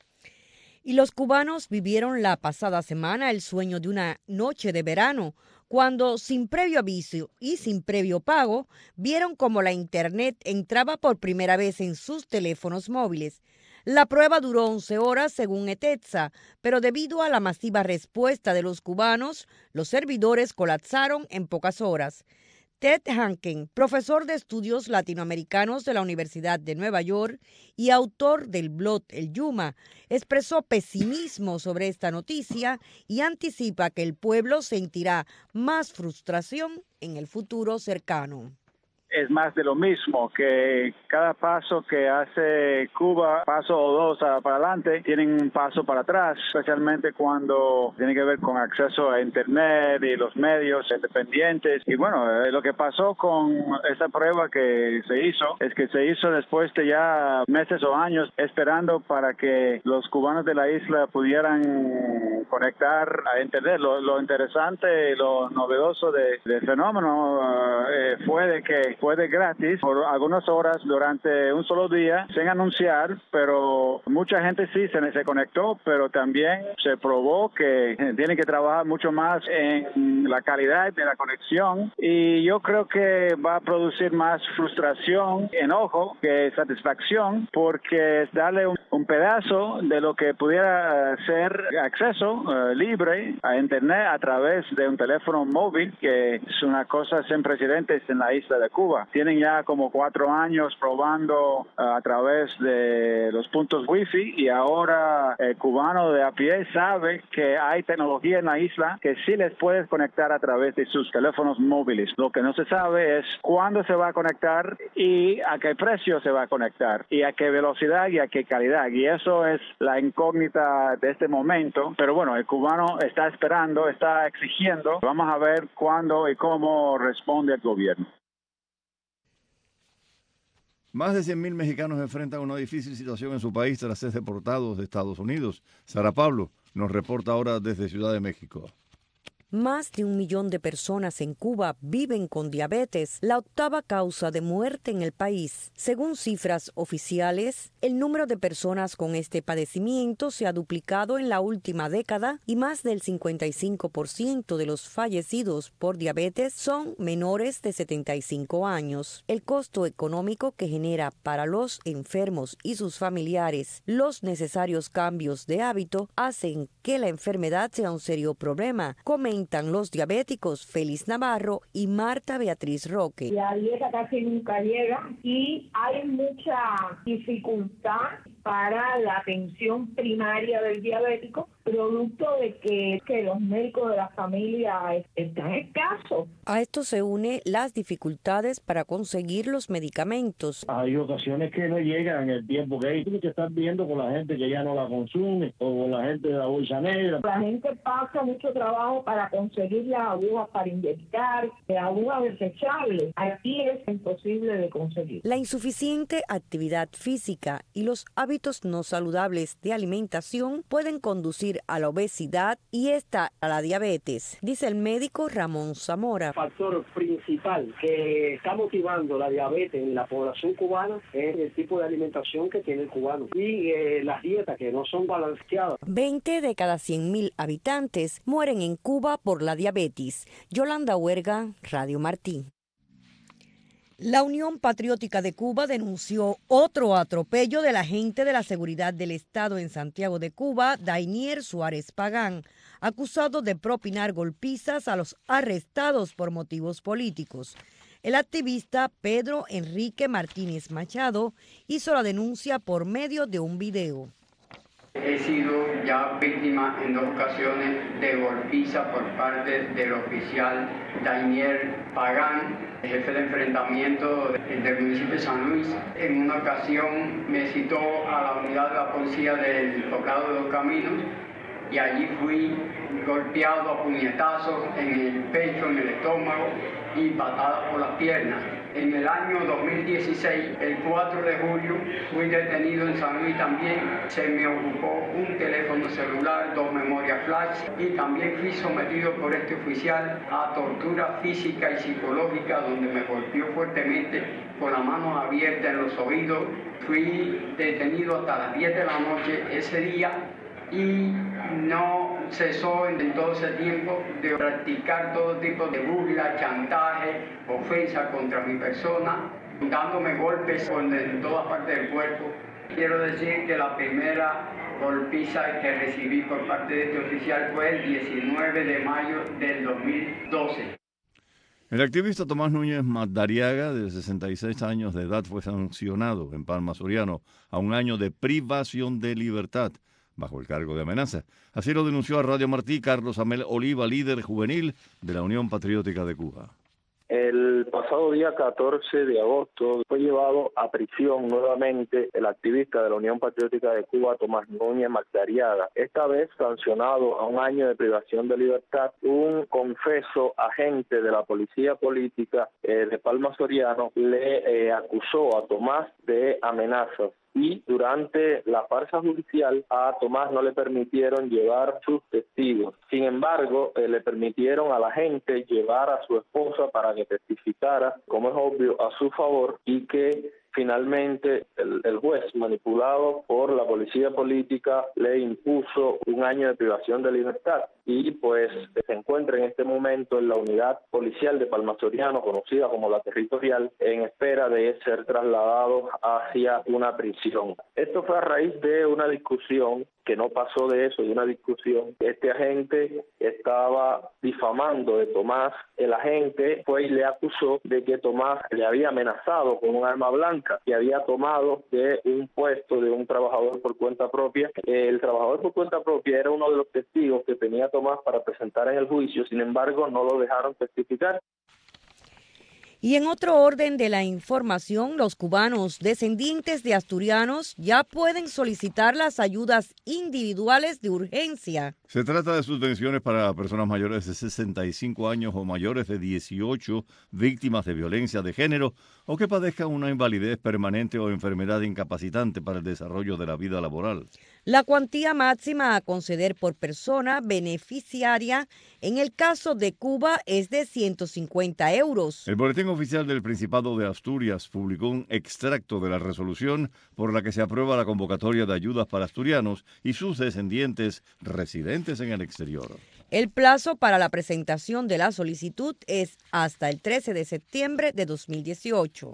Y los cubanos vivieron la pasada semana el sueño de una noche de verano, cuando sin previo aviso y sin previo pago, vieron como la Internet entraba por primera vez en sus teléfonos móviles. La prueba duró once horas según ETEDSA, pero debido a la masiva respuesta de los cubanos, los servidores colapsaron en pocas horas. Ted Hanken, profesor de estudios latinoamericanos de la Universidad de Nueva York y autor del blog El Yuma, expresó pesimismo sobre esta noticia y anticipa que el pueblo sentirá más frustración en el futuro cercano. Es más de lo mismo, que cada paso que hace Cuba, paso o dos para adelante, tienen un paso para atrás, especialmente cuando tiene que ver con acceso a Internet y los medios independientes. Y bueno, lo que pasó con esta prueba que se hizo, es que se hizo después de ya meses o años esperando para que los cubanos de la isla pudieran conectar a Internet. Lo, lo interesante y lo novedoso de, del fenómeno eh, fue de que fue de gratis por algunas horas durante un solo día, sin anunciar, pero mucha gente sí se, se conectó, pero también se probó que tienen que trabajar mucho más en la calidad de la conexión, y yo creo que va a producir más frustración, enojo que satisfacción, porque es darle un, un pedazo de lo que pudiera ser acceso uh, libre a Internet a través de un teléfono móvil, que es una cosa sin precedentes en la isla de Cuba. Tienen ya como cuatro años probando uh, a través de los puntos wifi, y ahora el cubano de a pie sabe que hay tecnología en la isla que sí les puedes conectar a través de sus teléfonos móviles. Lo que no se sabe es cuándo se va a conectar y a qué precio se va a conectar y a qué velocidad y a qué calidad. Y eso es la incógnita de este momento. Pero bueno, el cubano está esperando, está exigiendo. Vamos a ver cuándo y cómo responde el gobierno. Más de cien mil mexicanos enfrentan una difícil situación en su país tras ser deportados de Estados Unidos. Sara Pablo nos reporta ahora desde Ciudad de México. Más de un millón de personas en Cuba viven con diabetes, la octava causa de muerte en el país. Según cifras oficiales, el número de personas con este padecimiento se ha duplicado en la última década y más del cincuenta y cinco por ciento de los fallecidos por diabetes son menores de setenta y cinco años. El costo económico que genera para los enfermos y sus familiares los necesarios cambios de hábito hacen que la enfermedad sea un serio problema. Comentan los diabéticos Félix Navarro y Marta Beatriz Roque. La dieta casi nunca llega y hay mucha dificultad para la atención primaria del diabético, producto de que, que los médicos de la familia están escasos. A esto se une las dificultades para conseguir los medicamentos. Hay ocasiones que no llegan en el tiempo que hay. Tú que estás viendo con la gente que ya no la consume o con la gente de la bolsa negra. La gente pasa mucho trabajo para conseguir las agujas para inyectar, las agujas desechables. Aquí es imposible de conseguir. La insuficiente actividad física y los hábitos no saludables de alimentación pueden conducir contribuir a la obesidad y esta a la diabetes, dice el médico Ramón Zamora. El factor principal que está motivando la diabetes en la población cubana es el tipo de alimentación que tiene el cubano y eh, las dietas que no son balanceadas. veinte de cada cien mil habitantes mueren en Cuba por la diabetes. Yolanda Huerga, Radio Martí. La Unión Patriótica de Cuba denunció otro atropello del agente de la Seguridad del Estado en Santiago de Cuba, Dainier Suárez Pagán, acusado de propinar golpizas a los arrestados por motivos políticos. El activista Pedro Enrique Martínez Machado hizo la denuncia por medio de un video. He sido ya víctima en dos ocasiones de golpiza por parte del oficial Dainier Pagán, jefe de enfrentamiento del municipio de San Luis. En una ocasión me citó a la unidad de la policía del Poblado de los Caminos y allí fui golpeado a puñetazos en el pecho, en el estómago y patadas por las piernas. En el año dos mil dieciséis, el cuatro de julio, fui detenido en San Luis también. Se me ocupó un teléfono celular, dos memorias flash y también fui sometido por este oficial a tortura física y psicológica donde me golpeó fuertemente con la mano abierta en los oídos. Fui detenido hasta las diez de la noche ese día y no cesó en todo ese tiempo de practicar todo tipo de burla, chantaje, ofensa contra mi persona, dándome golpes en todas partes del cuerpo. Quiero decir que la primera golpiza que recibí por parte de este oficial fue el diecinueve de mayo del dos mil doce. El activista Tomás Núñez Madariaga, de sesenta y seis años de edad, fue sancionado en Palma Soriano a un año de privación de libertad bajo el cargo de amenaza. Así lo denunció a Radio Martí Carlos Amel Oliva, líder juvenil de la Unión Patriótica de Cuba. El pasado día catorce de agosto fue llevado a prisión nuevamente el activista de la Unión Patriótica de Cuba, Tomás Núñez Madariaga, esta vez sancionado a un año de privación de libertad. Un confeso agente de la policía política eh, de Palma Soriano le eh, acusó a Tomás de amenazas. Y durante la farsa judicial a Tomás no le permitieron llevar sus testigos. Sin embargo, eh, le permitieron a la gente llevar a su esposa para que testificara, como es obvio, a su favor, y que finalmente el, el juez, manipulado por la policía política, le impuso un año de privación de libertad. Y pues se encuentra en este momento en la unidad policial de Palma Soriano, conocida como la Territorial, en espera de ser trasladado hacia una prisión. Esto fue a raíz de una discusión que no pasó de eso, de una discusión. Este agente estaba difamando de Tomás. El agente fue y le acusó de que Tomás le había amenazado con un arma blanca que había tomado de un puesto de un trabajador por cuenta propia. El trabajador por cuenta propia era uno de los testigos que tenía Tomás para presentar en el juicio, sin embargo no lo dejaron testificar. Y en otro orden de la información, los cubanos descendientes de asturianos ya pueden solicitar las ayudas individuales de urgencia. Se trata de subvenciones para personas mayores de sesenta y cinco años o mayores de dieciocho, víctimas de violencia de género o que padezcan una invalidez permanente o enfermedad incapacitante para el desarrollo de la vida laboral. La cuantía máxima a conceder por persona beneficiaria en el caso de Cuba es de ciento cincuenta euros. El Boletín Oficial del Principado de Asturias publicó un extracto de la resolución por la que se aprueba la convocatoria de ayudas para asturianos y sus descendientes residentes en el exterior. El plazo para la presentación de la solicitud es hasta el trece de septiembre de dos mil dieciocho.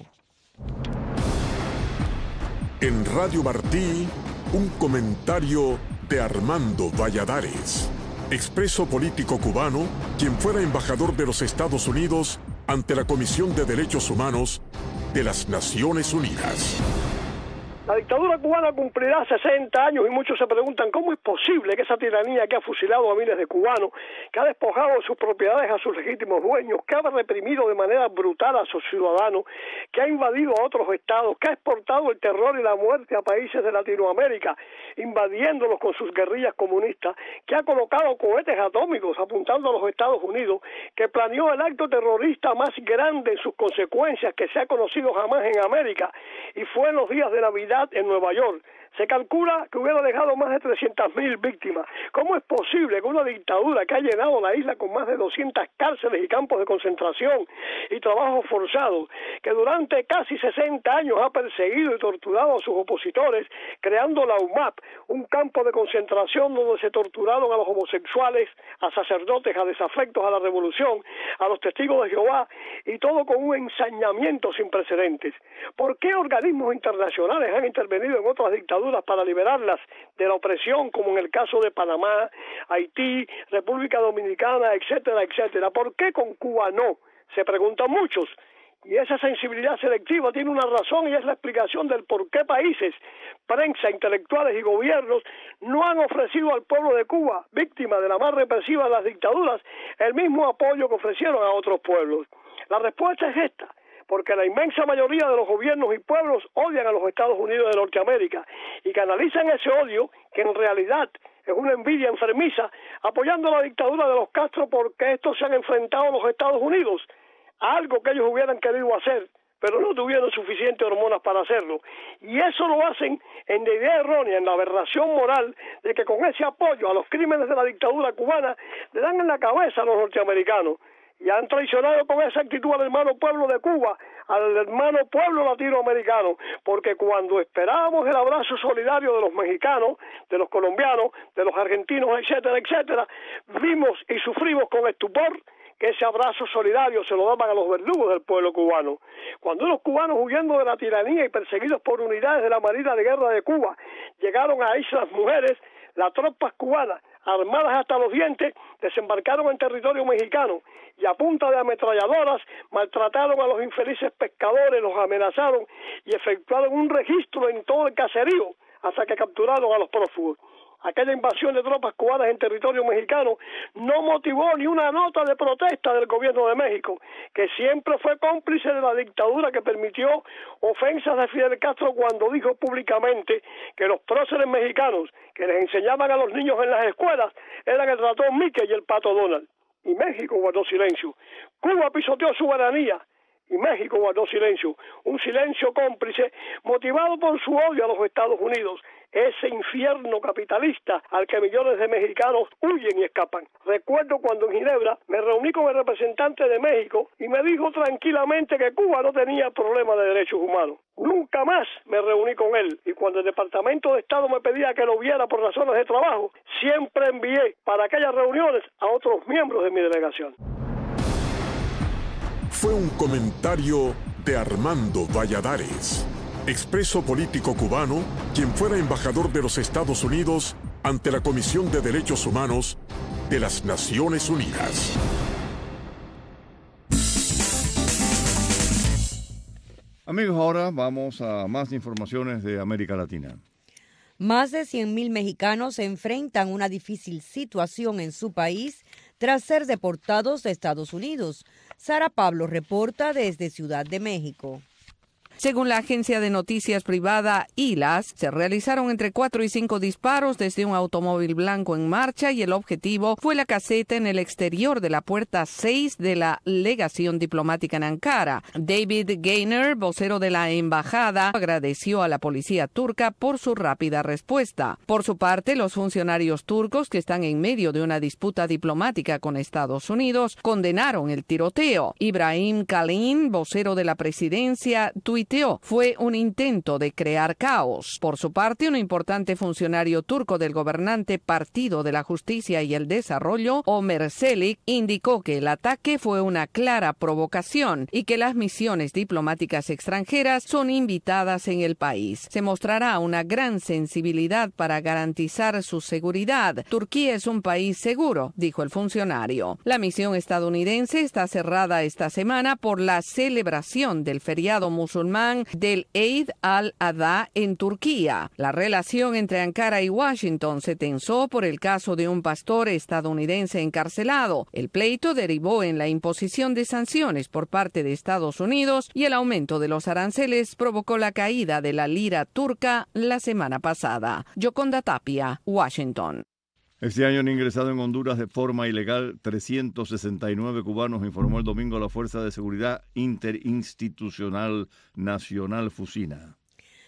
En Radio Martí, un comentario de Armando Valladares, expreso político cubano, quien fuera embajador de los Estados Unidos ante la Comisión de Derechos Humanos de las Naciones Unidas. La dictadura cubana cumplirá sesenta años y muchos se preguntan cómo es posible que esa tiranía que ha fusilado a miles de cubanos, que ha despojado de sus propiedades a sus legítimos dueños, que ha reprimido de manera brutal a sus ciudadanos, que ha invadido a otros estados, que ha exportado el terror y la muerte a países de Latinoamérica, invadiéndolos con sus guerrillas comunistas, que ha colocado cohetes atómicos apuntando a los Estados Unidos, que planeó el acto terrorista más grande en sus consecuencias que se ha conocido jamás en América, y fue en los días de Navidad en Nueva York, Se calcula que hubiera dejado más de trescientas mil víctimas. ¿Cómo es posible que una dictadura que ha llenado la isla con más de doscientas cárceles y campos de concentración y trabajos forzados, que durante casi sesenta años ha perseguido y torturado a sus opositores, creando la U M A P, un campo de concentración donde se torturaron a los homosexuales, a sacerdotes, a desafectos a la revolución, a los testigos de Jehová, y todo con un ensañamiento sin precedentes? ¿Por qué organismos internacionales han intervenido en otras dictaduras para liberarlas de la opresión, como en el caso de Panamá, Haití, República Dominicana, etcétera, etcétera? ¿Por qué con Cuba no? Se preguntan muchos. Y esa sensibilidad selectiva tiene una razón, y es la explicación del por qué países, prensa, intelectuales y gobiernos no han ofrecido al pueblo de Cuba, víctima de la más represiva de las dictaduras, el mismo apoyo que ofrecieron a otros pueblos. La respuesta es esta: porque la inmensa mayoría de los gobiernos y pueblos odian a los Estados Unidos de Norteamérica y canalizan ese odio, que en realidad es una envidia enfermiza, apoyando la dictadura de los Castro, porque estos se han enfrentado a los Estados Unidos, a algo que ellos hubieran querido hacer, pero no tuvieron suficientes hormonas para hacerlo. Y eso lo hacen en la idea errónea, en la aberración moral de que con ese apoyo a los crímenes de la dictadura cubana le dan en la cabeza a los norteamericanos. Y han traicionado con esa actitud al hermano pueblo de Cuba, al hermano pueblo latinoamericano, porque cuando esperábamos el abrazo solidario de los mexicanos, de los colombianos, de los argentinos, etcétera, etcétera, vimos y sufrimos con estupor que ese abrazo solidario se lo daban a los verdugos del pueblo cubano. Cuando unos cubanos, huyendo de la tiranía y perseguidos por unidades de la Marina de Guerra de Cuba, llegaron a Islas Mujeres, las tropas cubanas, armadas hasta los dientes, desembarcaron en territorio mexicano y a punta de ametralladoras maltrataron a los infelices pescadores, los amenazaron y efectuaron un registro en todo el caserío hasta que capturaron a los prófugos. Aquella invasión de tropas cubanas en territorio mexicano no motivó ni una nota de protesta del gobierno de México, que siempre fue cómplice de la dictadura que permitió ofensas de Fidel Castro cuando dijo públicamente que los próceres mexicanos que les enseñaban a los niños en las escuelas eran el ratón Mickey y el pato Donald. Y México guardó silencio. Cuba pisoteó su soberanía y México guardó silencio, un silencio cómplice motivado por su odio a los Estados Unidos, ese infierno capitalista al que millones de mexicanos huyen y escapan. Recuerdo cuando en Ginebra me reuní con el representante de México y me dijo tranquilamente que Cuba no tenía problema de derechos humanos. Nunca más me reuní con él, y cuando el Departamento de Estado me pedía que lo viera por razones de trabajo, siempre envié para aquellas reuniones a otros miembros de mi delegación. Fue un comentario de Armando Valladares, expreso político cubano, quien fuera embajador de los Estados Unidos ante la Comisión de Derechos Humanos de las Naciones Unidas. Amigos, ahora vamos a más informaciones de América Latina. Más de cien mil mexicanos se enfrentan a una difícil situación en su país tras ser deportados de Estados Unidos. Sara Pablo reporta desde Ciudad de México. Según la agencia de noticias privada I L A S, se realizaron entre cuatro y cinco disparos desde un automóvil blanco en marcha y el objetivo fue la caseta en el exterior de la puerta seis de la legación diplomática en Ankara. David Gaynor, vocero de la embajada, agradeció a la policía turca por su rápida respuesta. Por su parte, los funcionarios turcos que están en medio de una disputa diplomática con Estados Unidos condenaron el tiroteo. Ibrahim Kalin, vocero de la presidencia, tuiteó: fue un intento de crear caos. Por su parte, un importante funcionario turco del gobernante Partido de la Justicia y el Desarrollo, Ömer Çelik, indicó que el ataque fue una clara provocación y que las misiones diplomáticas extranjeras son invitadas en el país. Se mostrará una gran sensibilidad para garantizar su seguridad. Turquía es un país seguro, dijo el funcionario. La misión estadounidense está cerrada esta semana por la celebración del feriado musulmán del Eid al-Adha en Turquía. La relación entre Ankara y Washington se tensó por el caso de un pastor estadounidense encarcelado. El pleito derivó en la imposición de sanciones por parte de Estados Unidos y el aumento de los aranceles provocó la caída de la lira turca la semana pasada. Yoconda Tapia, Washington. Este año han ingresado en Honduras de forma ilegal trescientos sesenta y nueve cubanos, informó el domingo la Fuerza de Seguridad Interinstitucional Nacional, FUSINA.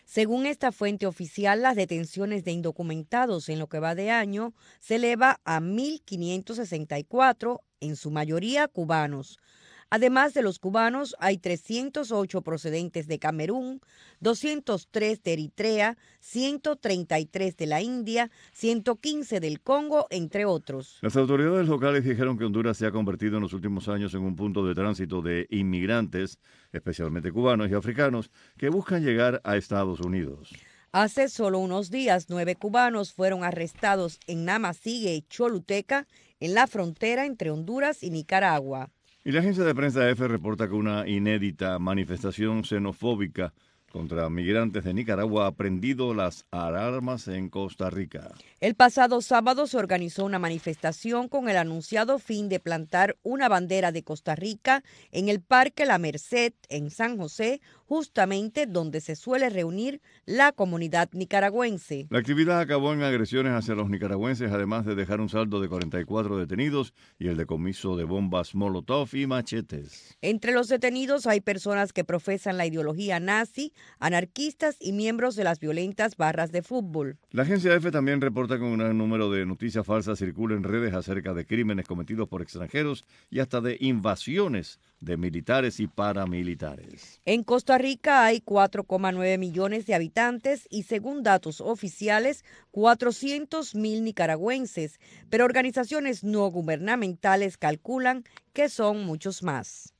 Según esta fuente oficial, las detenciones de indocumentados en lo que va de año se eleva a mil quinientos sesenta y cuatro, en su mayoría cubanos. Además de los cubanos, hay trescientos ocho procedentes de Camerún, doscientos tres de Eritrea, ciento treinta y tres de la India, ciento quince del Congo, entre otros. Las autoridades locales dijeron que Honduras se ha convertido en los últimos años en un punto de tránsito de inmigrantes, especialmente cubanos y africanos, que buscan llegar a Estados Unidos. Hace solo unos días, nueve cubanos fueron arrestados en Namasige, Choluteca, en la frontera entre Honduras y Nicaragua. Y la agencia de prensa EFE reporta que una inédita manifestación xenofóbica contra migrantes de Nicaragua ha prendido las alarmas en Costa Rica. El pasado sábado se organizó una manifestación con el anunciado fin de plantar una bandera de Costa Rica en el Parque La Merced, en San José, justamente donde se suele reunir la comunidad nicaragüense. La actividad acabó en agresiones hacia los nicaragüenses, además de dejar un saldo de cuarenta y cuatro detenidos y el decomiso de bombas Molotov y machetes. Entre los detenidos hay personas que profesan la ideología nazi, anarquistas y miembros de las violentas barras de fútbol. La agencia EFE también reporta que un gran número de noticias falsas circula en redes acerca de crímenes cometidos por extranjeros y hasta de invasiones de militares y paramilitares. En Costa Rica hay cuatro coma nueve millones de habitantes y, según datos oficiales, cuatrocientos mil nicaragüenses, pero organizaciones no gubernamentales calculan que son muchos más.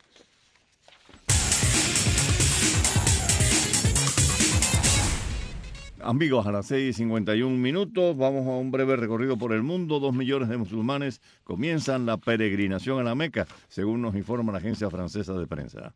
Amigos, a las seis y cincuenta y un minutos vamos a un breve recorrido por el mundo. Dos millones de musulmanes comienzan la peregrinación a la Meca, según nos informa la agencia francesa de prensa.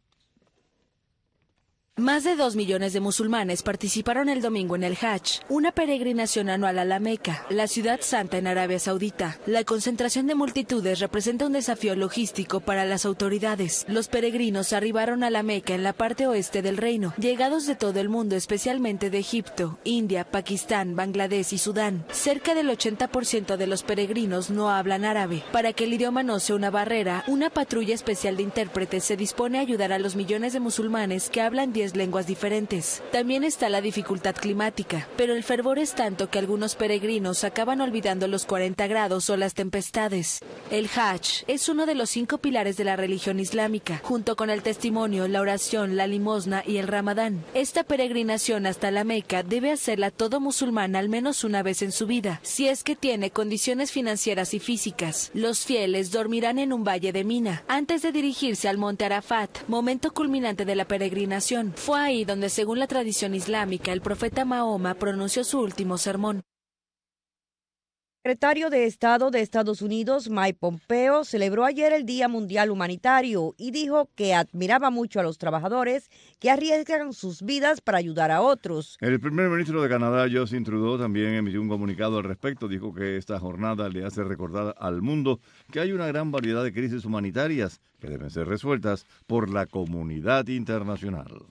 Más de dos millones de musulmanes participaron el domingo en el Hajj, una peregrinación anual a la Meca, la ciudad santa en Arabia Saudita. La concentración de multitudes representa un desafío logístico para las autoridades. Los peregrinos arribaron a la Meca en la parte oeste del reino, llegados de todo el mundo, especialmente de Egipto, India, Pakistán, Bangladesh y Sudán. Cerca del ochenta por ciento de los peregrinos no hablan árabe. Para que el idioma no sea una barrera, una patrulla especial de intérpretes se dispone a ayudar a los millones de musulmanes que hablan diez lenguas diferentes. También está la dificultad climática, pero el fervor es tanto que algunos peregrinos acaban olvidando los cuarenta grados o las tempestades. El Hajj es uno de los cinco pilares de la religión islámica, junto con el testimonio, la oración, la limosna y el Ramadán. Esta peregrinación hasta la Meca debe hacerla todo musulmán al menos una vez en su vida, si es que tiene condiciones financieras y físicas. Los fieles dormirán en un valle de Mina, antes de dirigirse al monte Arafat, momento culminante de la peregrinación. Fue ahí donde, según la tradición islámica, el profeta Mahoma pronunció su último sermón. El secretario de Estado de Estados Unidos, Mike Pompeo, celebró ayer el Día Mundial Humanitario y dijo que admiraba mucho a los trabajadores que arriesgan sus vidas para ayudar a otros. El primer ministro de Canadá, Justin Trudeau, también emitió un comunicado al respecto. Dijo que esta jornada le hace recordar al mundo que hay una gran variedad de crisis humanitarias que deben ser resueltas por la comunidad internacional.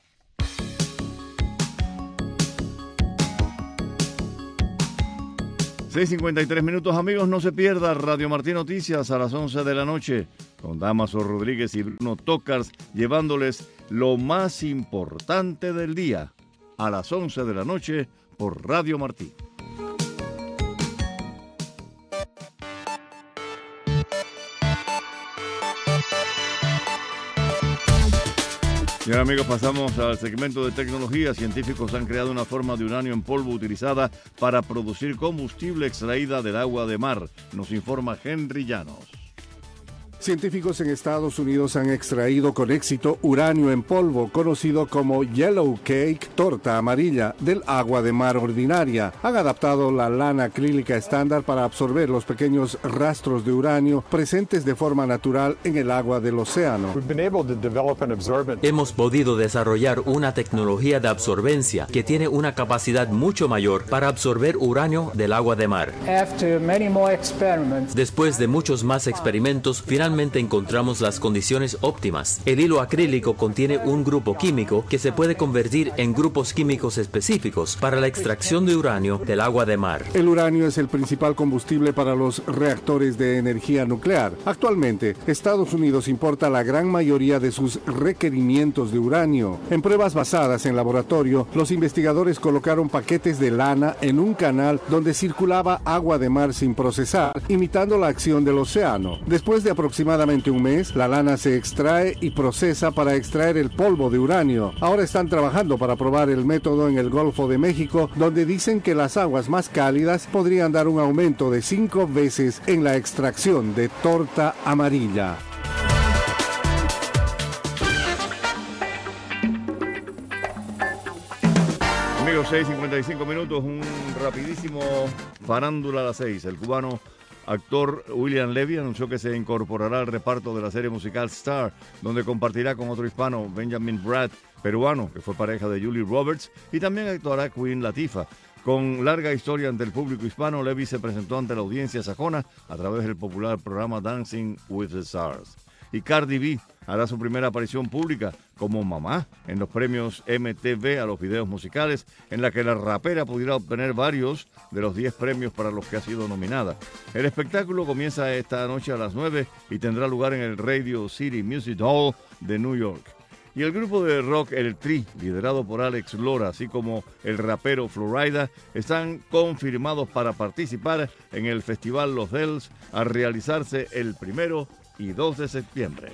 seis y cincuenta y tres minutos, amigos, no se pierda Radio Martí Noticias a las once de la noche con Damaso Rodríguez y Bruno Tócars llevándoles lo más importante del día a las once de la noche por Radio Martí. Y ahora, amigos, pasamos al segmento de tecnología. Científicos han creado una forma de uranio en polvo utilizada para producir combustible extraída del agua de mar. Nos informa Henry Llanos. Científicos en Estados Unidos han extraído con éxito uranio en polvo, conocido como yellow cake, torta amarilla, del agua de mar ordinaria. Han adaptado la lana acrílica estándar para absorber los pequeños rastros de uranio presentes de forma natural en el agua del océano. Hemos podido desarrollar una tecnología de absorbencia que tiene una capacidad mucho mayor para absorber uranio del agua de mar. Después de muchos más experimentos, finalmente generalmente encontramos las condiciones óptimas. El hilo acrílico contiene un grupo químico que se puede convertir en grupos químicos específicos para la extracción de uranio del agua de mar. El uranio es el principal combustible para los reactores de energía nuclear. Actualmente, Estados Unidos importa la gran mayoría de sus requerimientos de uranio. En pruebas basadas en laboratorio, los investigadores colocaron paquetes de lana en un canal donde circulaba agua de mar sin procesar, imitando la acción del océano. Después de aproximadamente un mes, la lana se extrae y procesa para extraer el polvo de uranio. Ahora están trabajando para probar el método en el Golfo de México, donde dicen que las aguas más cálidas podrían dar un aumento de cinco veces en la extracción de torta amarilla. Amigos, seis cincuenta y cinco minutos, un rapidísimo farándula a las seis. El cubano actor William Levy anunció que se incorporará al reparto de la serie musical Star, donde compartirá con otro hispano, Benjamin Bratt, peruano, que fue pareja de Julie Roberts, y también actuará Queen Latifah. Con larga historia ante el público hispano, Levy se presentó ante la audiencia sajona a través del popular programa Dancing with the Stars. Y Cardi B hará su primera aparición pública como mamá en los premios M T V a los videos musicales, en la que la rapera pudiera obtener varios de los diez premios para los que ha sido nominada. El espectáculo comienza esta noche a las nueve y tendrá lugar en el Radio City Music Hall de New York. Y el grupo de rock El Tri, liderado por Alex Lora, así como el rapero Florida, están confirmados para participar en el Festival Los Dells a realizarse el primero y dos de septiembre.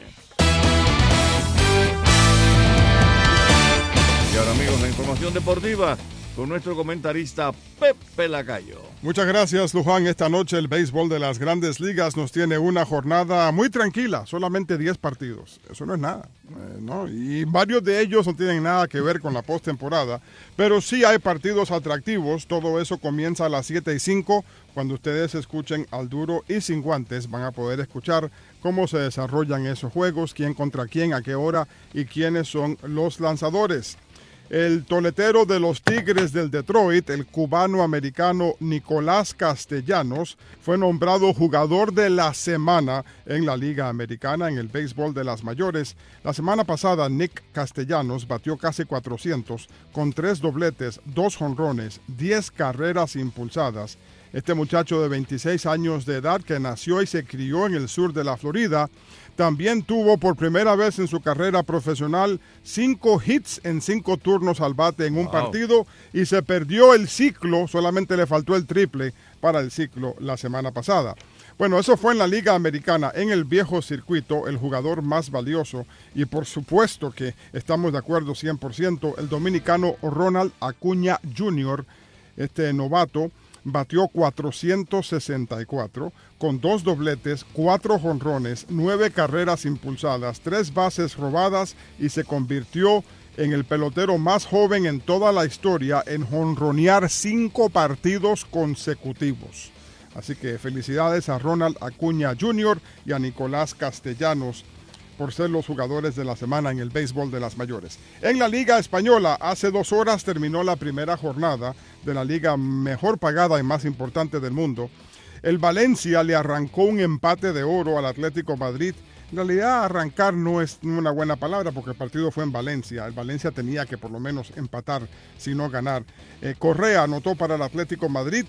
Y ahora, amigos, la información deportiva con nuestro comentarista Pepe Lacayo. Muchas gracias, Luján. Esta noche el béisbol de las Grandes Ligas nos tiene una jornada muy tranquila, solamente diez partidos. Eso no es nada, eh, ¿no? Y varios de ellos no tienen nada que ver con la postemporada, pero sí hay partidos atractivos. Todo eso comienza a las siete y cinco. Cuando ustedes escuchen Al Duro y Sin Guantes, van a poder escuchar cómo se desarrollan esos juegos, quién contra quién, a qué hora y quiénes son los lanzadores. El toletero de los Tigres del Detroit, el cubano-americano Nicolás Castellanos, fue nombrado jugador de la semana en la Liga Americana en el béisbol de las mayores. La semana pasada, Nick Castellanos batió casi cuatrocientos con tres dobletes, dos jonrones, diez carreras impulsadas. Este muchacho de veintiséis años de edad, que nació y se crió en el sur de la Florida, también tuvo por primera vez en su carrera profesional cinco hits en cinco turnos al bate en un wow. partido, y se perdió el ciclo, solamente le faltó el triple para el ciclo la semana pasada. Bueno, eso fue en la Liga Americana. En el viejo circuito, el jugador más valioso, y por supuesto que estamos de acuerdo cien por ciento, el dominicano Ronald Acuña junior, este novato, batió cuatrocientos sesenta y cuatro con dos dobletes, cuatro jonrones, nueve carreras impulsadas, tres bases robadas, y se convirtió en el pelotero más joven en toda la historia en jonronear cinco partidos consecutivos. Así que felicidades a Ronald Acuña junior y a Nicolás Castellanos por ser los jugadores de la semana en el béisbol de las mayores. En la Liga Española, hace dos horas terminó la primera jornada de la liga mejor pagada y más importante del mundo. El Valencia le arrancó un empate de oro al Atlético Madrid. En realidad, arrancar no es una buena palabra porque el partido fue en Valencia. El Valencia tenía que por lo menos empatar, si no ganar. Eh, Correa anotó para el Atlético Madrid.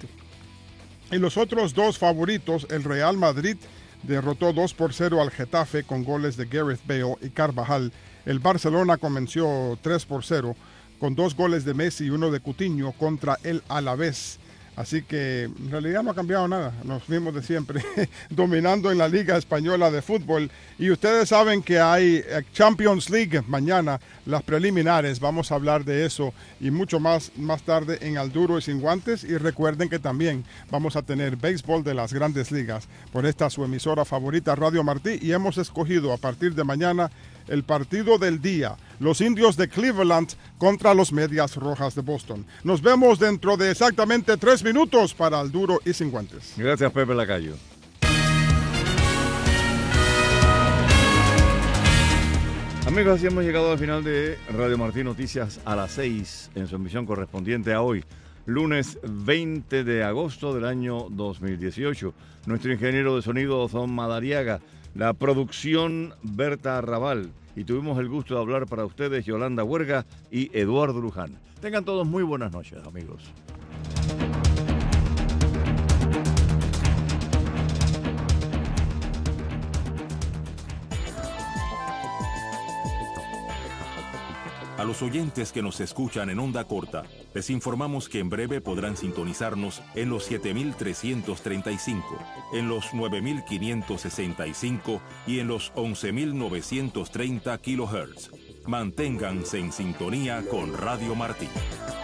Y los otros dos favoritos, el Real Madrid, derrotó dos por cero al Getafe con goles de Gareth Bale y Carvajal. El Barcelona convenció tres por cero con dos goles de Messi y uno de Coutinho contra el Alavés. Así que en realidad no ha cambiado nada, nos vimos de siempre dominando en la Liga Española de Fútbol. Y ustedes saben que hay Champions League mañana, las preliminares, vamos a hablar de eso y mucho más más tarde en Al Duro y Sin Guantes. Y recuerden que también vamos a tener béisbol de las Grandes Ligas por esta su emisora favorita, Radio Martí, y hemos escogido a partir de mañana el partido del día, los Indios de Cleveland contra los Medias Rojas de Boston. Nos vemos dentro de exactamente tres minutos para Al Duro y Sin Guantes. Gracias, Pepe Lacayo. Amigos, así hemos llegado al final de Radio Martí Noticias a las seis en su emisión correspondiente a hoy, lunes veinte de agosto del año dos mil dieciocho. Nuestro ingeniero de sonido, Don Madariaga. La producción Berta Arrabal. Y tuvimos el gusto de hablar para ustedes Yolanda Huerga y Eduardo Luján. Tengan todos muy buenas noches, amigos. A los oyentes que nos escuchan en onda corta, les informamos que en breve podrán sintonizarnos en los siete mil trescientos treinta y cinco, en los nueve mil quinientos sesenta y cinco y en los once mil novecientos treinta kilohertz. Manténganse en sintonía con Radio Martí.